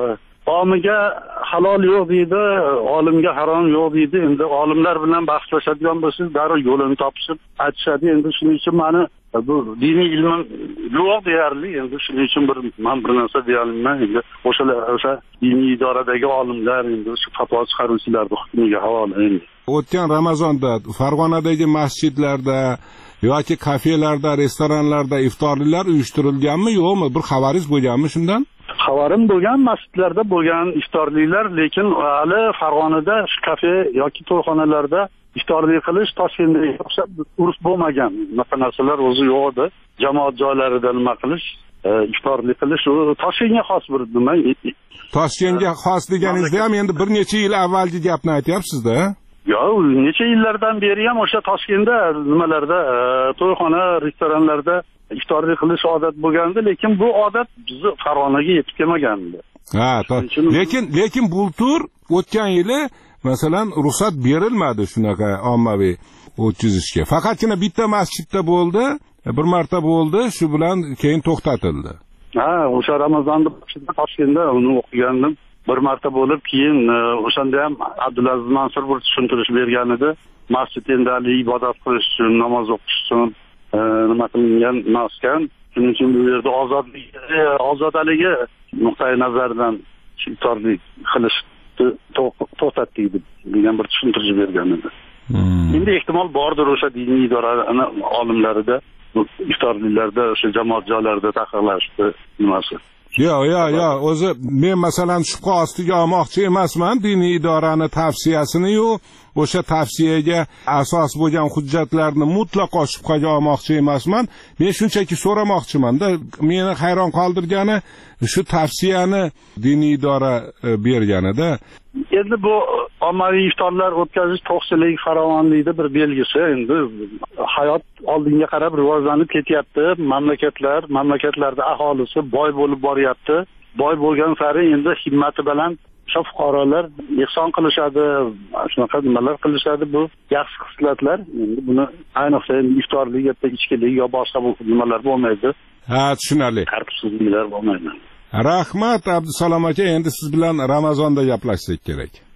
Omiga halol yo'q deydi, olimga harom yo'q deydi. Endi olimlar bilan bahslashadigan bo'lsangiz, darrov yo'lini topishib aytishadi. Endi shuning uchun meni bu diniy ilmim yo'q deyarli. Endi shuning uchun bir men bir narsa deya olmayman. Endi o'shalar o'sha diniy idoradagi olimlar endi shu fatvo chiqaruvchilarning hukmiga havola. Endi o'tgan Ramazonda Farg'onadagi masjidlarda yoki kafelarda, restoranlarda iftorliklar uyushtirilganmi, yo'qmi? Bir xabaringiz bo'lganmi shundan? Xabarim bo'lgan, masjidlarda bo'lgan iftorliklar, lekin hali Farg'onada kafe yoki to'yxonalarda iftorlik qilish Toshkentda o'xshab urf bo'lmagan. Bunaqa narsalar o'zi yo'q edi. Jamoat joylarida nima qilish, iftorlik qilish u Toshkentga xos bir nima. Toshkentga xos deganingizda ham endi bir necha yil avvalgi gapni aytyapsiz-da? Yo'q, necha yillardan beri ham o'sha Toshkentda nimalarda, to'yxona, restoranlarda iftorlik qilish odat bo'lgandi, lekin bu odat bizni Farg'onaga yetib kelmagandi. Ha, lekin lekin bu tur o'tgan yili masalan ruxsat berilmadi shunaqa ommaviy o'tkazishga. Faqatgina bitta masjidda bo'ldi, bir marta bo'ldi, shu bilan keyin to'xtatildi. Ha, o'sha Ramazonda Toshkentda uni o'qigandim. Bir marta bo'lib, keyin o'shanda ham Abdulaziz Mansur bir tushuntirish bergan edi. Masjid endi ibodat qilish uchun, namoz o'qish uchun nima qilingan maskan. Shuning uchun bu yerda ozodlik, ozodaligi nuqtai nazaridan iftorlik qilishni to'xtatdik deb degan bir tushuntirish bergan edi. Endi ehtimol bordir o'sha diniy idorani olimlarida iftorliklarda o'sha jamoat joylarida taqiqlashdi nimasi. Yo, yo, yo, o'zi men masalan shubha ostiga olmoqchi emasman diniy idorani tavsiyasini-yu, o'sha tavsiyaga asos bo'lgan hujjatlarni mutlaqo shubhaga olmoqchi emasman. Men shunchaki so'ramoqchiman-da, meni hayron qoldirgani shu tavsiyani diniy idora berganida. Endi bu ommaviy iftorlar o'tkazish to'qchilik, farovonlikda bir belgisi. Endi hayot oldinga qarab rivojlanib ketyapti. Mamlakatlar, mamlakatlarda aholisi boy bo'lib boryapti. Boy bo'lgan sari endi himmati bilan o'sha fuqarolar ehson qilishadi, shunaqa nimalar qilishadi. Bu yaxshi xislatlar. Endi buni ayniqsa iftorlik yoki ichkilik yo boshqa nimalar bo'lmaydi. Ha, tushunarli. Tartibsizliklar bo'lmaydi. Rahmat Abdusalom aka, endi siz bilan Ramazonda gaplashsak kerak.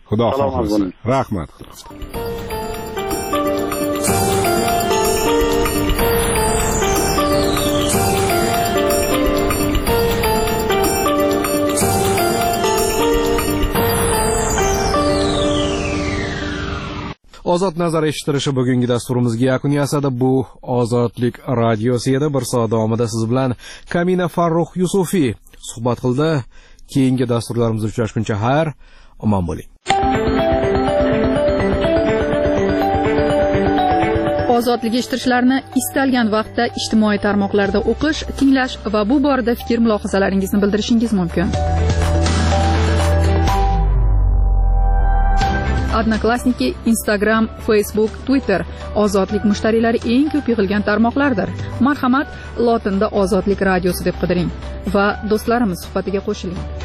Xudo xohlasa. Rahmat. Ozod nazar eshittirishi bugungi dasturimizga yakun yasadi. Bu Ozodlik radiosi edi. Bir soat davomida siz bilan Kamina Farruh Yusufiy suhbat qildi. Keyingi dasturlarimizda uchrashguncha xayr, omon bo'ling. Ozodlik eshittirishlarni istalgan vaqtda ijtimoiy tarmoqlarda o'qish, tinglash va bu borada fikr-mulohazalaringizni bildirishingiz mumkin. Odnoklassniki, Instagram, Facebook, Twitter ozodlik mushtariylari eng ko'p yig'ilgan tarmoqlardir. Marhamat, lotinda Ozodlik radiosi deb qidiring va do'stlarimiz suhbatiga qo'shiling.